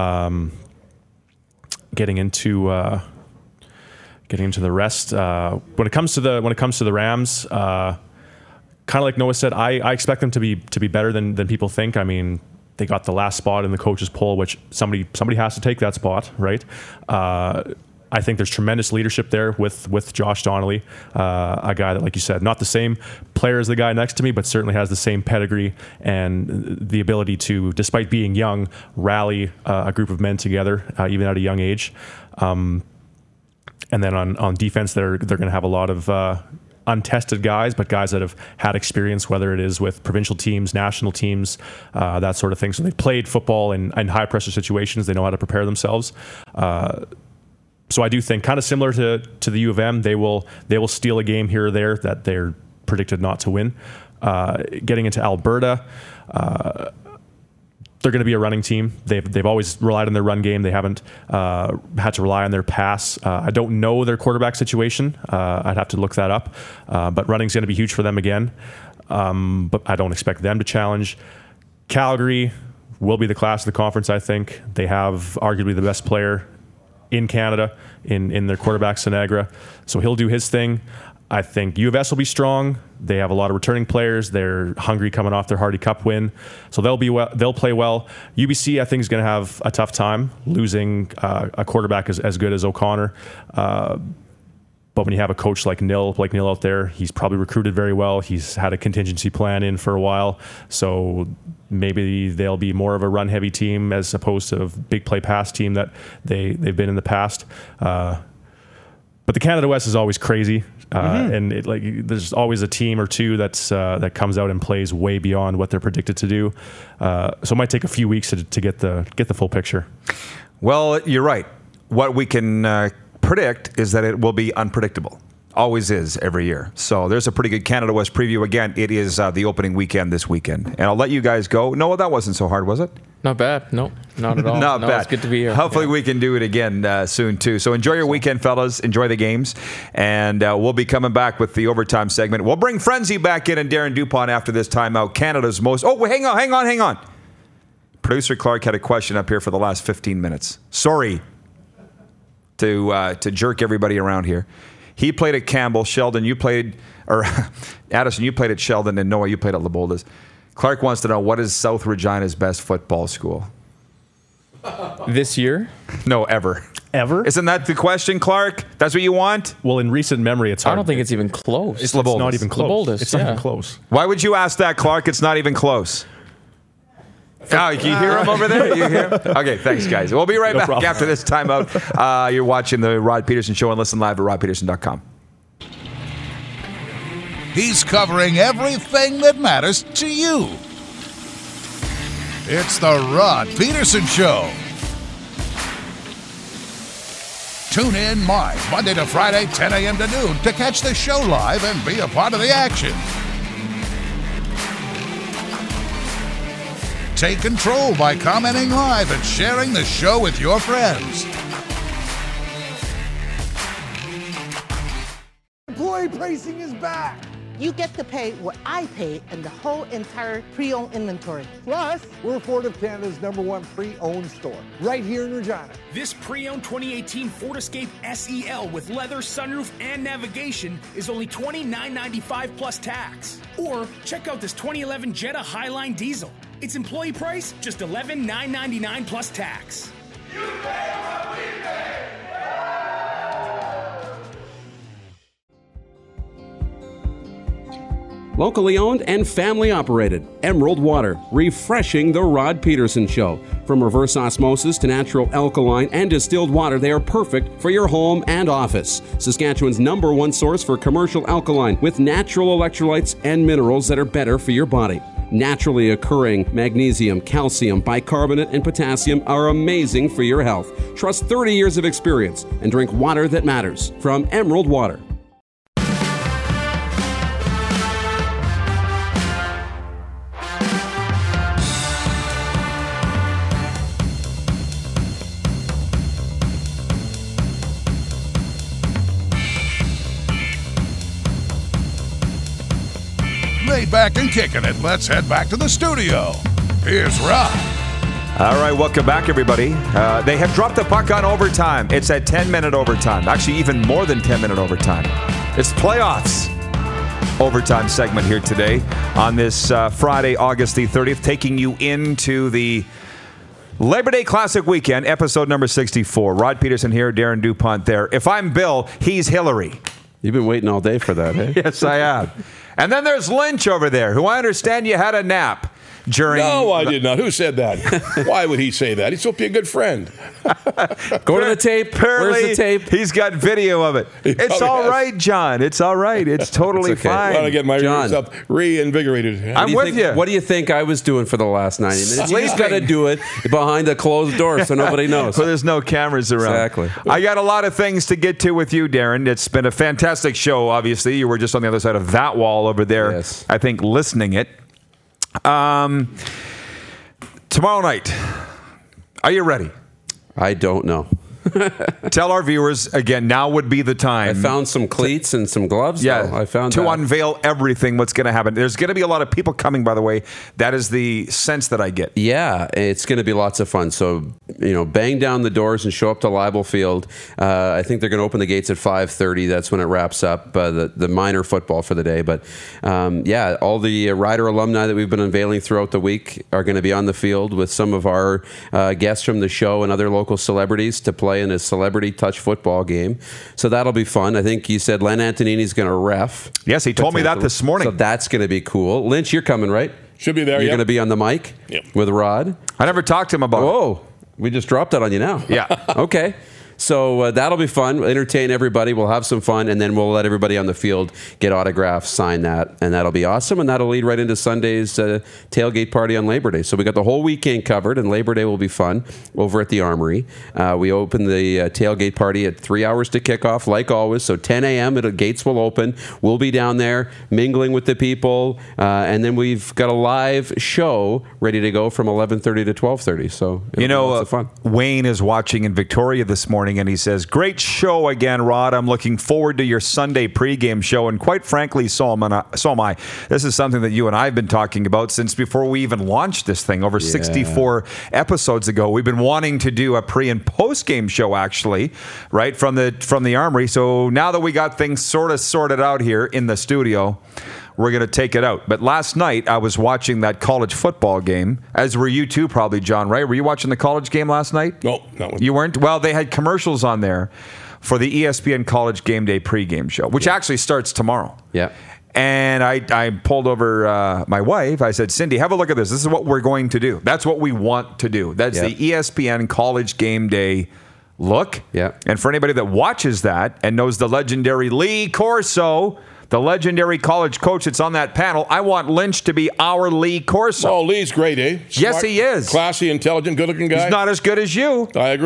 Getting into the rest, when it comes to the Rams, kind of like Noah said, I expect them to be better than people think. They got the last spot in the coaches poll, which somebody has to take that spot, right? I think there's tremendous leadership there with Josh Donnelly, a guy that, like you said, not the same player as the guy next to me, but certainly has the same pedigree and the ability to, despite being young, rally a group of men together, even at a young age. And then on defense, they're going to have a lot of untested guys, but guys that have had experience, whether it is with provincial teams, national teams, that sort of thing. So they've played football in high pressure situations. They know how to prepare themselves. So I do think, kind of similar to the U of M, they will steal a game here or there that they're predicted not to win. Getting into Alberta, they're going to be a running team. They've always relied on their run game. They haven't had to rely on their pass. I don't know their quarterback situation. I'd have to look that up. But running's going to be huge for them again. But I don't expect them to challenge. Calgary will be the class of the conference, I think. They have arguably the best player in Canada in their quarterback, Sinagra. So he'll do his thing. I think U of S will be strong. They have a lot of returning players. They're hungry coming off their Hardy Cup win. So they'll play well. UBC, I think, is going to have a tough time losing a quarterback as good as O'Connor. But when you have a coach like Neil out there, he's probably recruited very well. He's had a contingency plan in for a while. So maybe they'll be more of a run-heavy team as opposed to a big play-pass team that they've been in the past. But the Canada West is always crazy. And there's always a team or two that comes out and plays way beyond what they're predicted to do. So it might take a few weeks to get the full picture. Well, you're right. What we can predict is that it will be unpredictable. Always is every year. So there's a pretty good Canada West preview. Again, it is the opening weekend this weekend. And I'll let you guys go. Noah, that wasn't so hard, was it? Not bad. No, not at all. Not bad. It's good to be here. Hopefully we can do it again soon, too. So enjoy your weekend, fellas. Enjoy the games. And we'll be coming back with the overtime segment. We'll bring Frenzy back in and Darren Dupont after this timeout. Canada's most... Oh, hang on. Producer Clark had a question up here for the last 15 minutes. Sorry to jerk everybody around here. He played at Campbell. Sheldon, you played... Or Addison, you played at Sheldon. And Noah, you played at Leboldas. Clark wants to know, what is South Regina's best football school? This year? No, ever. Ever? Isn't that the question, Clark? That's what you want? Well, in recent memory, it's hard. I don't think it's even close. It's Leboldas. It's not even close. Leboldas, it's not even close. Why would you ask that, Clark? It's not even close. Oh, you hear him over there? You hear him? Okay, thanks, guys. We'll be right back after this timeout. You're watching the Rod Peterson Show and listen live at rodpeterson.com. He's covering everything that matters to you. It's the Rod Peterson Show. Tune in live Monday to Friday, 10 a.m. to noon to catch the show live and be a part of the action. Take control by commenting live and sharing the show with your friends. Employee pricing is back. You get to pay what I pay in the whole entire pre-owned inventory. Plus, we're Ford of Canada's #1 pre-owned store, right here in Regina. This pre-owned 2018 Ford Escape SEL with leather, sunroof, and navigation is only $29.95 plus tax. Or check out this 2011 Jetta Highline Diesel. Its employee price, just $11,999 plus tax. You pay what we pay! Locally owned and family operated, Emerald Water, refreshing the Rod Peterson Show. From reverse osmosis to natural alkaline and distilled water, they are perfect for your home and office. Saskatchewan's #1 source for commercial alkaline with natural electrolytes and minerals that are better for your body. Naturally occurring magnesium, calcium, bicarbonate, and potassium are amazing for your health. Trust 30 years of experience and drink water that matters from Emerald Water. Laid back and kicking it. Let's head back to the studio. Here's Rob. All right, welcome back, everybody. They have dropped the puck on overtime. It's at 10-minute overtime. Actually, even more than 10-minute overtime. It's playoffs. Overtime segment here today on this Friday, August the 30th, taking you into the Labor Day Classic weekend, episode number 64. Rod Peterson here, Darren DuPont there. If I'm Bill, he's Hillary. You've been waiting all day for that, eh? Yes, I have. And then there's Lynch over there, who I understand you had a nap during... No, I did not. Who said that? Why would he say that? He's supposed to be a good friend. Go to the tape. Apparently, where's the tape? He's got video of it. It's all right, John. It's all right. It's totally It's okay. fine. I want to get myself reinvigorated. I'm with you. What do you think I was doing for the last 90 minutes? You just Sleeping. got to do it behind a closed door so nobody knows. So there's no cameras around. Exactly. I got a lot of things to get to with you, Darren. It's been a fantastic show, obviously. You were just on the other side of that wall over there, Yes. I think, listening it. Tomorrow night, are you ready? I don't know. Tell our viewers, again, now would be the time. I found some cleats and some gloves. Yeah, though. I found to that. unveil everything, what's going to happen. There's going to be a lot of people coming, by the way. That is the sense that I get. Yeah, it's going to be lots of fun. So, bang down the doors and show up to Leibel Field. I think they're going to open the gates at 5:30. That's when it wraps up, the minor football for the day. But, all the Rider alumni that we've been unveiling throughout the week are going to be on the field with some of our guests from the show and other local celebrities to play in a celebrity touch football game. So that'll be fun. I think you said Len Antonini's going to ref. Yes, he told me that this morning. So that's going to be cool. Lynch, you're coming, right? Should be there, You're going to be on the mic with Rod. I never talked to him about it. Whoa, we just dropped that on you now. Yeah. Okay. So that'll be fun. We'll entertain everybody. We'll have some fun, and then we'll let everybody on the field get autographs, sign that, and that'll be awesome. And that'll lead right into Sunday's tailgate party on Labor Day. So we got the whole weekend covered, and Labor Day will be fun over at the Armory. We open the tailgate party at 3 hours to kick off, like always. So 10 a.m., the gates will open. We'll be down there mingling with the people, and then we've got a live show ready to go from 11:30 to 12:30. So it'll be lots of fun. Wayne is watching in Victoria this morning, and he says, great show again, Rod. I'm looking forward to your Sunday pregame show, and quite frankly, so am I. This is something that you and I have been talking about since before we even launched this thing over 64 episodes ago. We've been wanting to do a pre and post game show, actually, right from the Armory. So now that we got things sort of sorted out here in the studio, we're going to take it out. But last night, I was watching that college football game, as were you too, probably, John, right? Were you watching the college game last night? No, not one. You weren't? Well, they had commercials on there for the ESPN College Game Day pregame show, which actually starts tomorrow. Yeah. And I pulled over my wife. I said, Cindy, have a look at this. This is what we're going to do. That's what we want to do. That's the ESPN College Game Day look. Yeah. And for anybody that watches that and knows the legendary Lee Corso, the legendary college coach that's on that panel, I want Lynch to be our Lee Corso. Oh, Lee's great, eh? Yes, he is. Classy, intelligent, good-looking guy. He's not as good as you. I agree.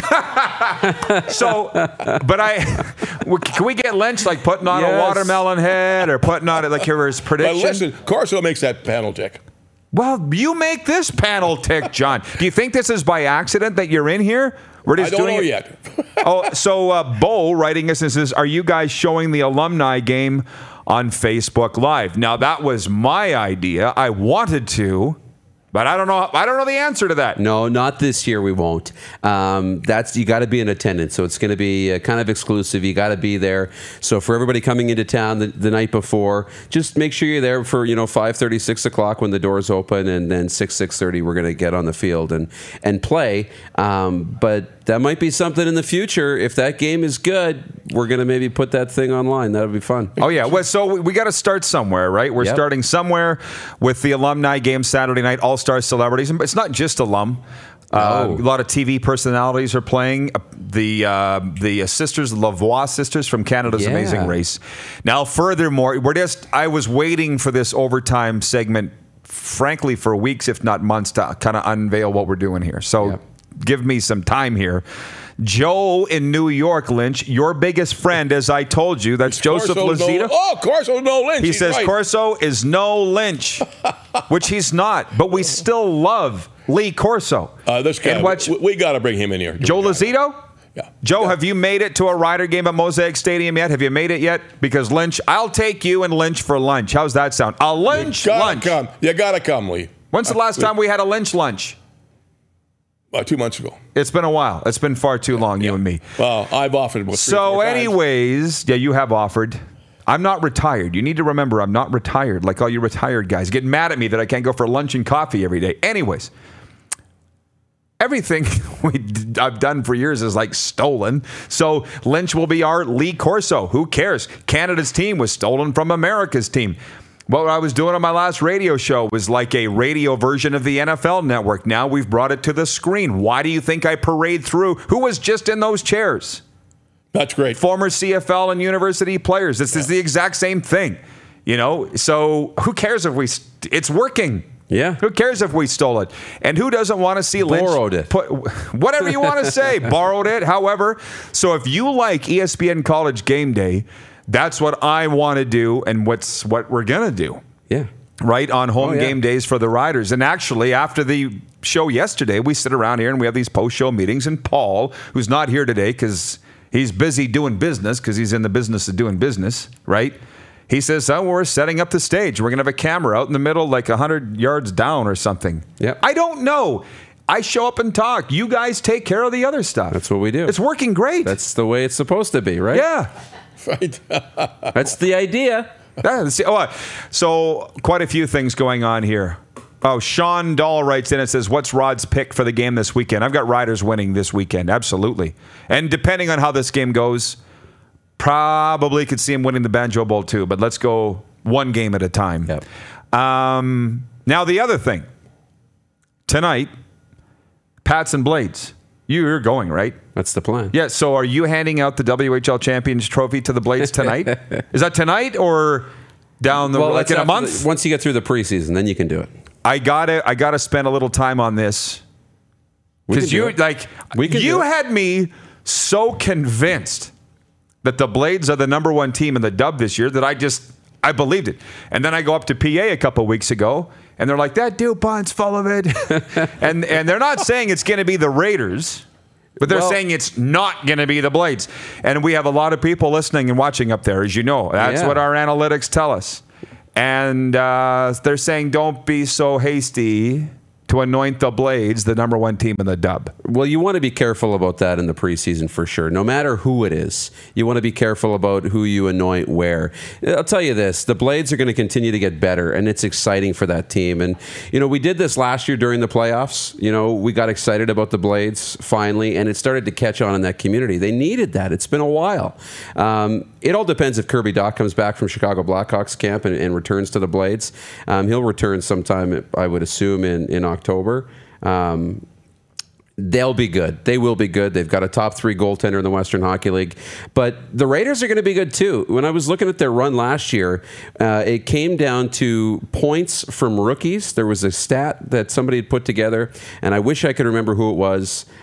So, but can we get Lynch like putting on a watermelon head or putting on it like his prediction? But listen, Corso makes that panel tick. Well, you make this panel tick, John. Do you think this is by accident that you're in here? We're just I don't doing know it yet. So Bo writing us and says, "Are you guys showing the alumni game on Facebook Live?" Now that was my idea. I wanted to. But I don't know the answer to that. No, not this year. We won't. That's you got to be in attendance, so it's going to be kind of exclusive. You got to be there. So for everybody coming into town the night before, just make sure you're there for 5:30, 6 o'clock when the doors open, and then 6:30 we're going to get on the field and play. But that might be something in the future. If that game is good, we're going to maybe put that thing online. That'll be fun. Oh yeah. Well, so we got to start somewhere, right? We're starting somewhere with the alumni game Saturday night. All-star celebrities, and it's not just alum. A lot of TV personalities are playing. The sisters, Lavoie sisters from Canada's Amazing Race. Now, furthermore, I was waiting for this overtime segment, frankly, for weeks, if not months, to kind of unveil what we're doing here. So give me some time here. Joe in New York, Lynch, your biggest friend, as I told you, that's Joseph Lazita. Corso, no Lynch. He says Corso is no Lynch, which he's not, but we still love Lee Corso. This guy, we got to bring him in here. Joe Lazito? Yeah. Joe, have you made it to a Rider game at Mosaic Stadium yet? Have you made it yet? Because Lynch, I'll take you and Lynch for lunch. How's that sound? A Lynch lunch. You got to come, Lee. When's the last time we had a Lynch lunch? 2 months ago. It's been a while. It's been far too long, you and me. Well, I've offered. So anyways, you have offered. I'm not retired. You need to remember I'm not retired like all you retired guys. Get mad at me that I can't go for lunch and coffee every day. Anyways, everything I've done for years is like stolen. So Lynch will be our Lee Corso. Who cares? Canada's team was stolen from America's team. What I was doing on my last radio show was like a radio version of the NFL Network. Now we've brought it to the screen. Why do you think I parade through? Who was just in those chairs? That's great. Former CFL and university players. This is the exact same thing. So who cares if it's working. Yeah. Who cares if we stole it? And who doesn't want to see Lynch borrowed it? Whatever you want to say, borrowed it, however. So if you like ESPN College Game Day, that's what I want to do, and what we're going to do. Yeah. Right on home game days for the Riders. And actually, after the show yesterday, we sit around here and we have these post-show meetings, and Paul, who's not here today because he's busy doing business, because he's in the business of doing business, right? He says, we're setting up the stage. We're going to have a camera out in the middle, like 100 yards down or something. Yep. I don't know. I show up and talk. You guys take care of the other stuff. That's what we do. It's working great. That's the way it's supposed to be, right? Yeah. Right. That's the idea. So quite a few things going on here. Oh, Sean Dahl writes in and says, what's Rod's pick for the game this weekend? I've got Riders winning this weekend. Absolutely. And depending on how this game goes, probably could see him winning the Banjo Bowl too. But let's go one game at a time. Yep. Now, the other thing. Tonight, Pats and Blades. You're going, right? That's the plan. Yeah, so are you handing out the WHL Champions Trophy to the Blades tonight? Is that tonight or down the like in a month? Once you get through the preseason, then you can do it. I gotta spend a little time on this. Because you had me so convinced that the Blades are the number one team in the dub this year that I believed it. And then I go up to PA a couple weeks ago, and they're like, that DuPont's full of it. and they're not saying it's going to be the Raiders, but they're saying it's not going to be the Blades. And we have a lot of people listening and watching up there, as you know. That's what our analytics tell us. And they're saying don't be so hasty to anoint the Blades the number one team in the dub. Well, you want to be careful about that in the preseason for sure. No matter who it is, you want to be careful about who you anoint where. I'll tell you this, the Blades are going to continue to get better, and it's exciting for that team. And, we did this last year during the playoffs. We got excited about the Blades finally, and it started to catch on in that community. They needed that. It's been a while. It all depends if Kirby Dach comes back from Chicago Blackhawks camp and returns to the Blades. He'll return sometime, I would assume, in October. They'll be good. They will be good. They've got a top 3 goaltender in the Western Hockey League. But the Raiders are going to be good too. When I was looking at their run last year, it came down to points from rookies. There was a stat that somebody had put together, and I wish I could remember who it was.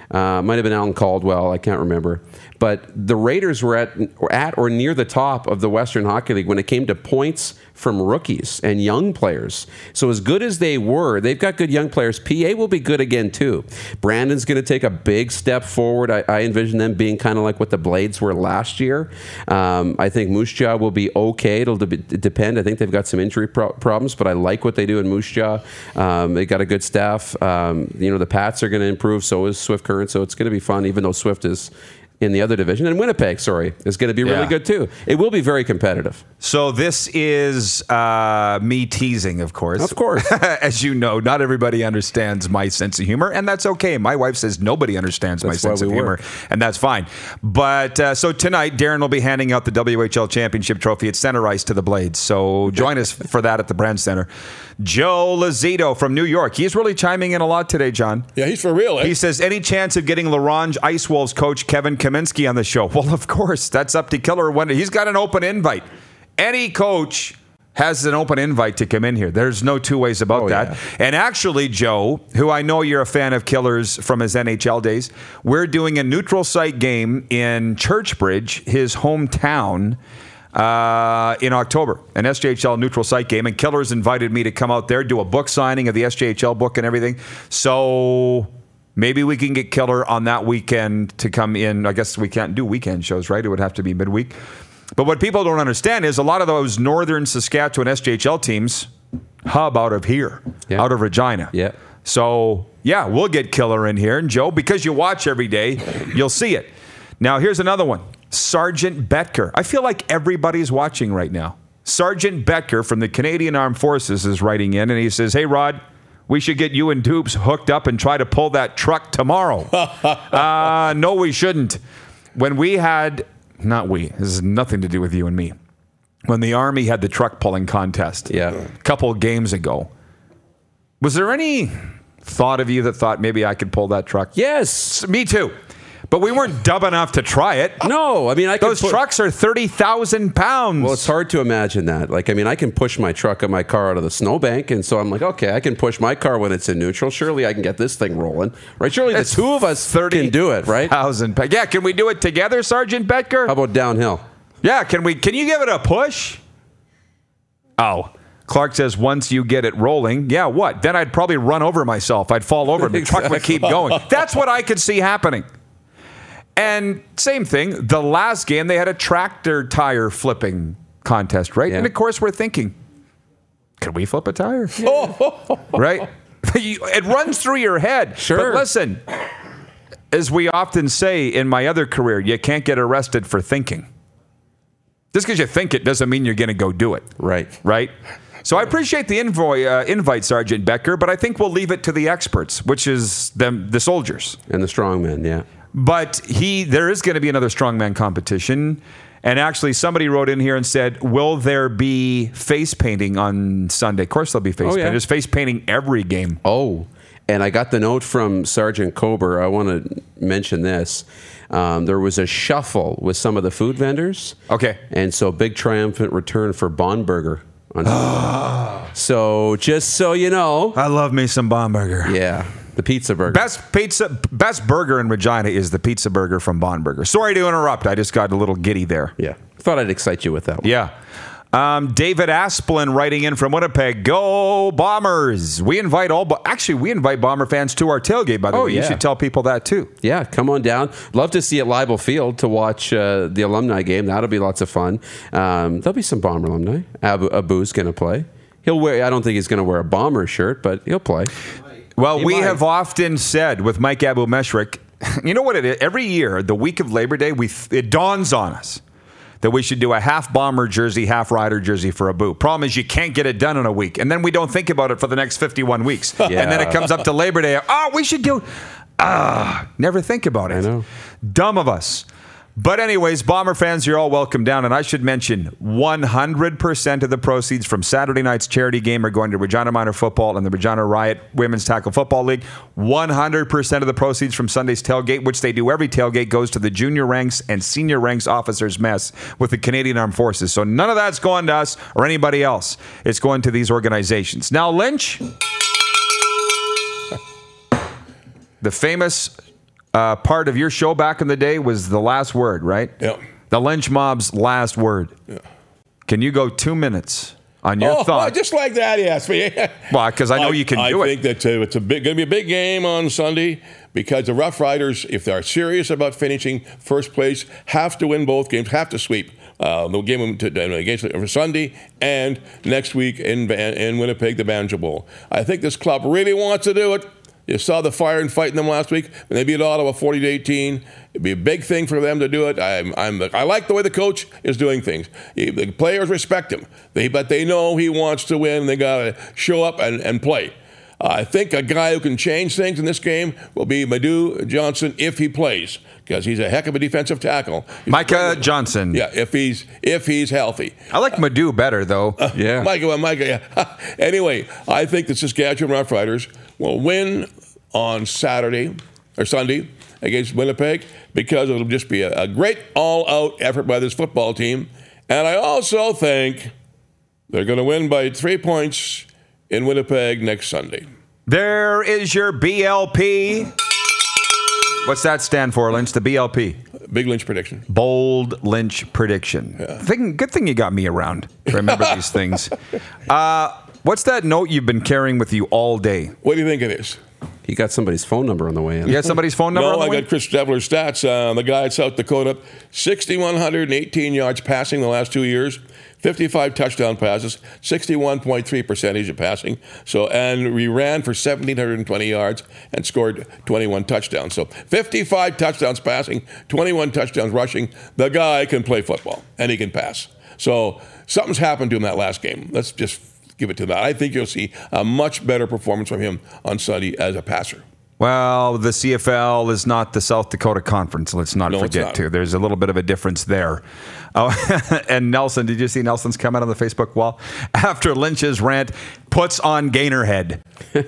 Might have been Alan Caldwell. I can't remember. But the Raiders were at or near the top of the Western Hockey League when it came to points from rookies and young players. So as good as they were, they've got good young players. PA will be good again, too. Brandon's going to take a big step forward. I envision them being kind of like what the Blades were last year. I think Moose Jaw will be okay. It'll depend. I think they've got some injury problems, but I like what they do in Moose Jaw. They got a good staff. The Pats are going to improve. So is Swift Current. So it's going to be fun, even though Swift is in the other division. And Winnipeg, is going to be really good too. It will be very competitive. So this is me teasing, of course. Of course. As you know, not everybody understands my sense of humor, and that's okay. My wife says nobody understands my sense of humor, and that's fine. But so tonight, Darren will be handing out the WHL Championship Trophy at center ice to the Blades. So join us for that at the Brand Center. Joe Lazito from New York. He's really chiming in a lot today, John. Yeah, he's for real. He says, any chance of getting LaRange Ice Wolves coach Kevin Kaminsky on the show? Well, of course. That's up to Killer Wonder. He's got an open invite. Any coach has an open invite to come in here. There's no two ways about that. Yeah. And actually, Joe, who I know you're a fan of Killer's from his NHL days, we're doing a neutral site game in Churchbridge, his hometown, in October, an SJHL neutral site game, and Killer's invited me to come out there, do a book signing of the SJHL book and everything. So maybe we can get Killer on that weekend to come in. I guess we can't do weekend shows, right? It would have to be midweek. But what people don't understand is a lot of those northern Saskatchewan SJHL teams hub out of here, out of Regina. Yeah. So, yeah, we'll get Killer in here. And, Joe, because you watch every day, you'll see it. Now, here's another one. Sergeant Betker. I feel like everybody's watching right now. Sergeant Betker from the Canadian Armed Forces is writing in, and he says, hey, Rod, we should get you and Dupes hooked up and try to pull that truck tomorrow. No, we shouldn't. When we had, this has nothing to do with you and me. When the Army had the truck pulling contest a couple of games ago, was there any thought of you that thought maybe I could pull that truck? Yes. Me too. But we weren't dumb enough to try it. No, I mean, those trucks are 30,000 pounds. Well, it's hard to imagine that. I can push my truck and my car out of the snowbank, and so I'm like, okay, I can push my car when it's in neutral. Surely I can get this thing rolling, right? Surely the two of us can do it, right? 30,000 pounds. Yeah, can we do it together, Sergeant Betker? How about downhill? Yeah, can you give it a push? Oh. Clark says, once you get it rolling, yeah, what? Then I'd probably run over myself. I'd fall over and the truck would keep going. That's what I could see happening. And same thing, the last game, they had a tractor tire flipping contest, right? Yeah. And of course, we're thinking, could we flip a tire? Yeah. Right? It runs through your head. Sure. But listen, as we often say in my other career, you can't get arrested for thinking. Just because you think it doesn't mean you're going to go do it. Right. Right? So I appreciate the invite, Sergeant Betker, but I think we'll leave it to the experts, which is the soldiers. And the strongmen, yeah. But there is going to be another strongman competition. And actually, somebody wrote in here and said, will there be face painting on Sunday? Of course there'll be face painting. There's face painting every game. Oh, and I got the note from Sergeant Kober. I want to mention this. There was a shuffle with some of the food vendors. Okay. And so big triumphant return for Bonburger. So just so you know. I love me some Bonburger. Yeah. The pizza burger. Best burger in Regina is the pizza burger from Bonburger. Sorry to interrupt. I just got a little giddy there. Yeah. Thought I'd excite you with that one. Yeah. David Asplin writing in from Winnipeg. Go Bombers. We invite Bomber fans to our tailgate, by the way. Yeah. You should tell people that too. Yeah, come on down. Love to see you at Leibel Field to watch the alumni game. That'll be lots of fun. There'll be some Bomber alumni. Abu's going to play. I don't think he's going to wear a Bomber shirt, but he'll play. Well, we have often said with Mike Abu-Meshrik, you know what it is? Every year, the week of Labor Day, it dawns on us that we should do a half Bomber jersey, half Rider jersey for Abu. Problem is you can't get it done in a week. And then we don't think about it for the next 51 weeks. Yeah. And then it comes up to Labor Day. We should do... never think about it. I know. Dumb of us. But anyways, Bomber fans, you're all welcome down. And I should mention 100% of the proceeds from Saturday night's charity game are going to Regina Minor Football and the Regina Riot Women's Tackle Football League. 100% of the proceeds from Sunday's tailgate, which they do every tailgate, goes to the junior ranks and senior ranks officers mess with the Canadian Armed Forces. So none of that's going to us or anybody else. It's going to these organizations. Now, Lynch, the famous part of your show back in the day was the last word, right? Yeah. The Lynch Mob's last word. Yeah. Can you go 2 minutes on your thought? Just like that, he asked me. Well, because I know you can do it. I think that it's going to be a big game on Sunday because the Rough Riders, if they're serious about finishing first place, have to win both games, have to sweep the game against Sunday and next week in Winnipeg, the Banjo Bowl. I think this club really wants to do it. You saw the fire and fight in them last week when they beat Ottawa 40-18. It'd be a big thing for them to do it. I like the way the coach is doing things. The players respect him, but they know he wants to win. They got to show up and play. I think a guy who can change things in this game will be Madu Johnson if he plays, because he's a heck of a defensive tackle. Micah Johnson. Yeah, if he's healthy. I like Madu better, though. Yeah. Micah, yeah. Anyway, I think the Saskatchewan Roughriders will win on Saturday or Sunday against Winnipeg because it'll just be a great all-out effort by this football team. And I also think they're going to win by 3 points in Winnipeg next Sunday. There is your BLP. What's that stand for, Lynch? The BLP? Big Lynch prediction. Bold Lynch prediction. Yeah. Good thing you got me around. Remember these things. What's that note you've been carrying with you all day? What do you think it is? He got somebody's phone number on the way in. You got somebody's phone number on the way? No, I got Chris Devler's stats. The guy at South Dakota, 6,118 yards passing the last 2 years, 55 touchdown passes, 61.3% of passing. And we ran for 1,720 yards and scored 21 touchdowns. So 55 touchdowns passing, 21 touchdowns rushing. The guy can play football, and he can pass. So something's happened to him that last game. Let's just give it to that. I think you'll see a much better performance from him on Sunday as a passer. Well, the CFL is not the South Dakota Conference. Let's not forget to. There's a little bit of a difference there. Oh, and Nelson, did you see Nelson's comment on the Facebook wall? After Lynch's rant, puts on Gainerhead.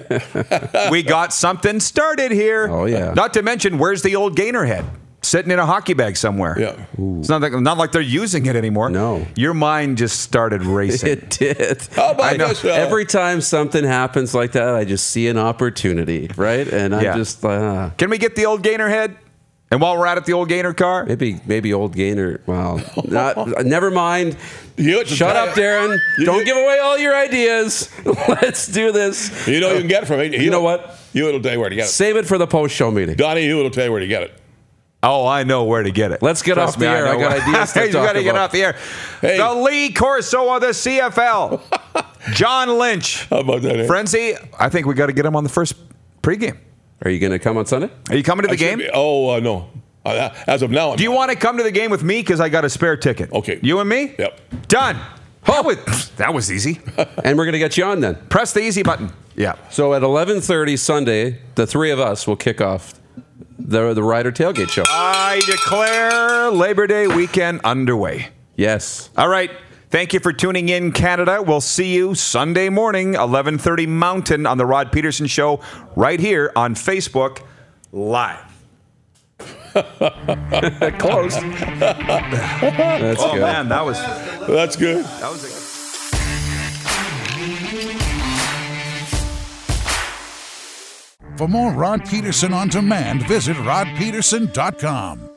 We got something started here. Oh, yeah. Not to mention, where's the old Gainerhead? Sitting in a hockey bag somewhere. Yeah. It's not like they're using it anymore. No. Your mind just started racing. It did. How about this? Every time something happens like that, I just see an opportunity, right? And I'm just Can we get the old Gainerhead? And while we're at it, the old Gainer car? Maybe old Gainer. Well, never mind. Shut up, Darren. Don't give away all your ideas. Let's do this. You know you can get it from me. You know what? Hewitt will tell you where to get it. Save it for the post-show meeting. Donnie Hewitt will tell you where to get it. Oh, I know where to get it. Let's get off the air. I got ideas to talk about. You got to get off the air. Hey. The Lee Corso of the CFL. John Lynch. How about that? Frenzy, I think we got to get him on the first pregame. Are you going to come on Sunday? Are you coming to the game? No. As of now, do you want to come to the game with me? Because I got a spare ticket. Okay. You and me? Yep. Done. That was easy. And we're going to get you on then. Press the easy button. Yeah. So at 11:30 Sunday, the three of us will kick off the Rider Tailgate Show. I declare Labor Day weekend underway. Yes. All right. Thank you for tuning in, Canada. We'll see you Sunday morning, 11:30 Mountain on the Rod Peterson Show, right here on Facebook Live. Close. That's good. Man, that's good. That was a For more Rod Peterson on demand, visit rodpeterson.com.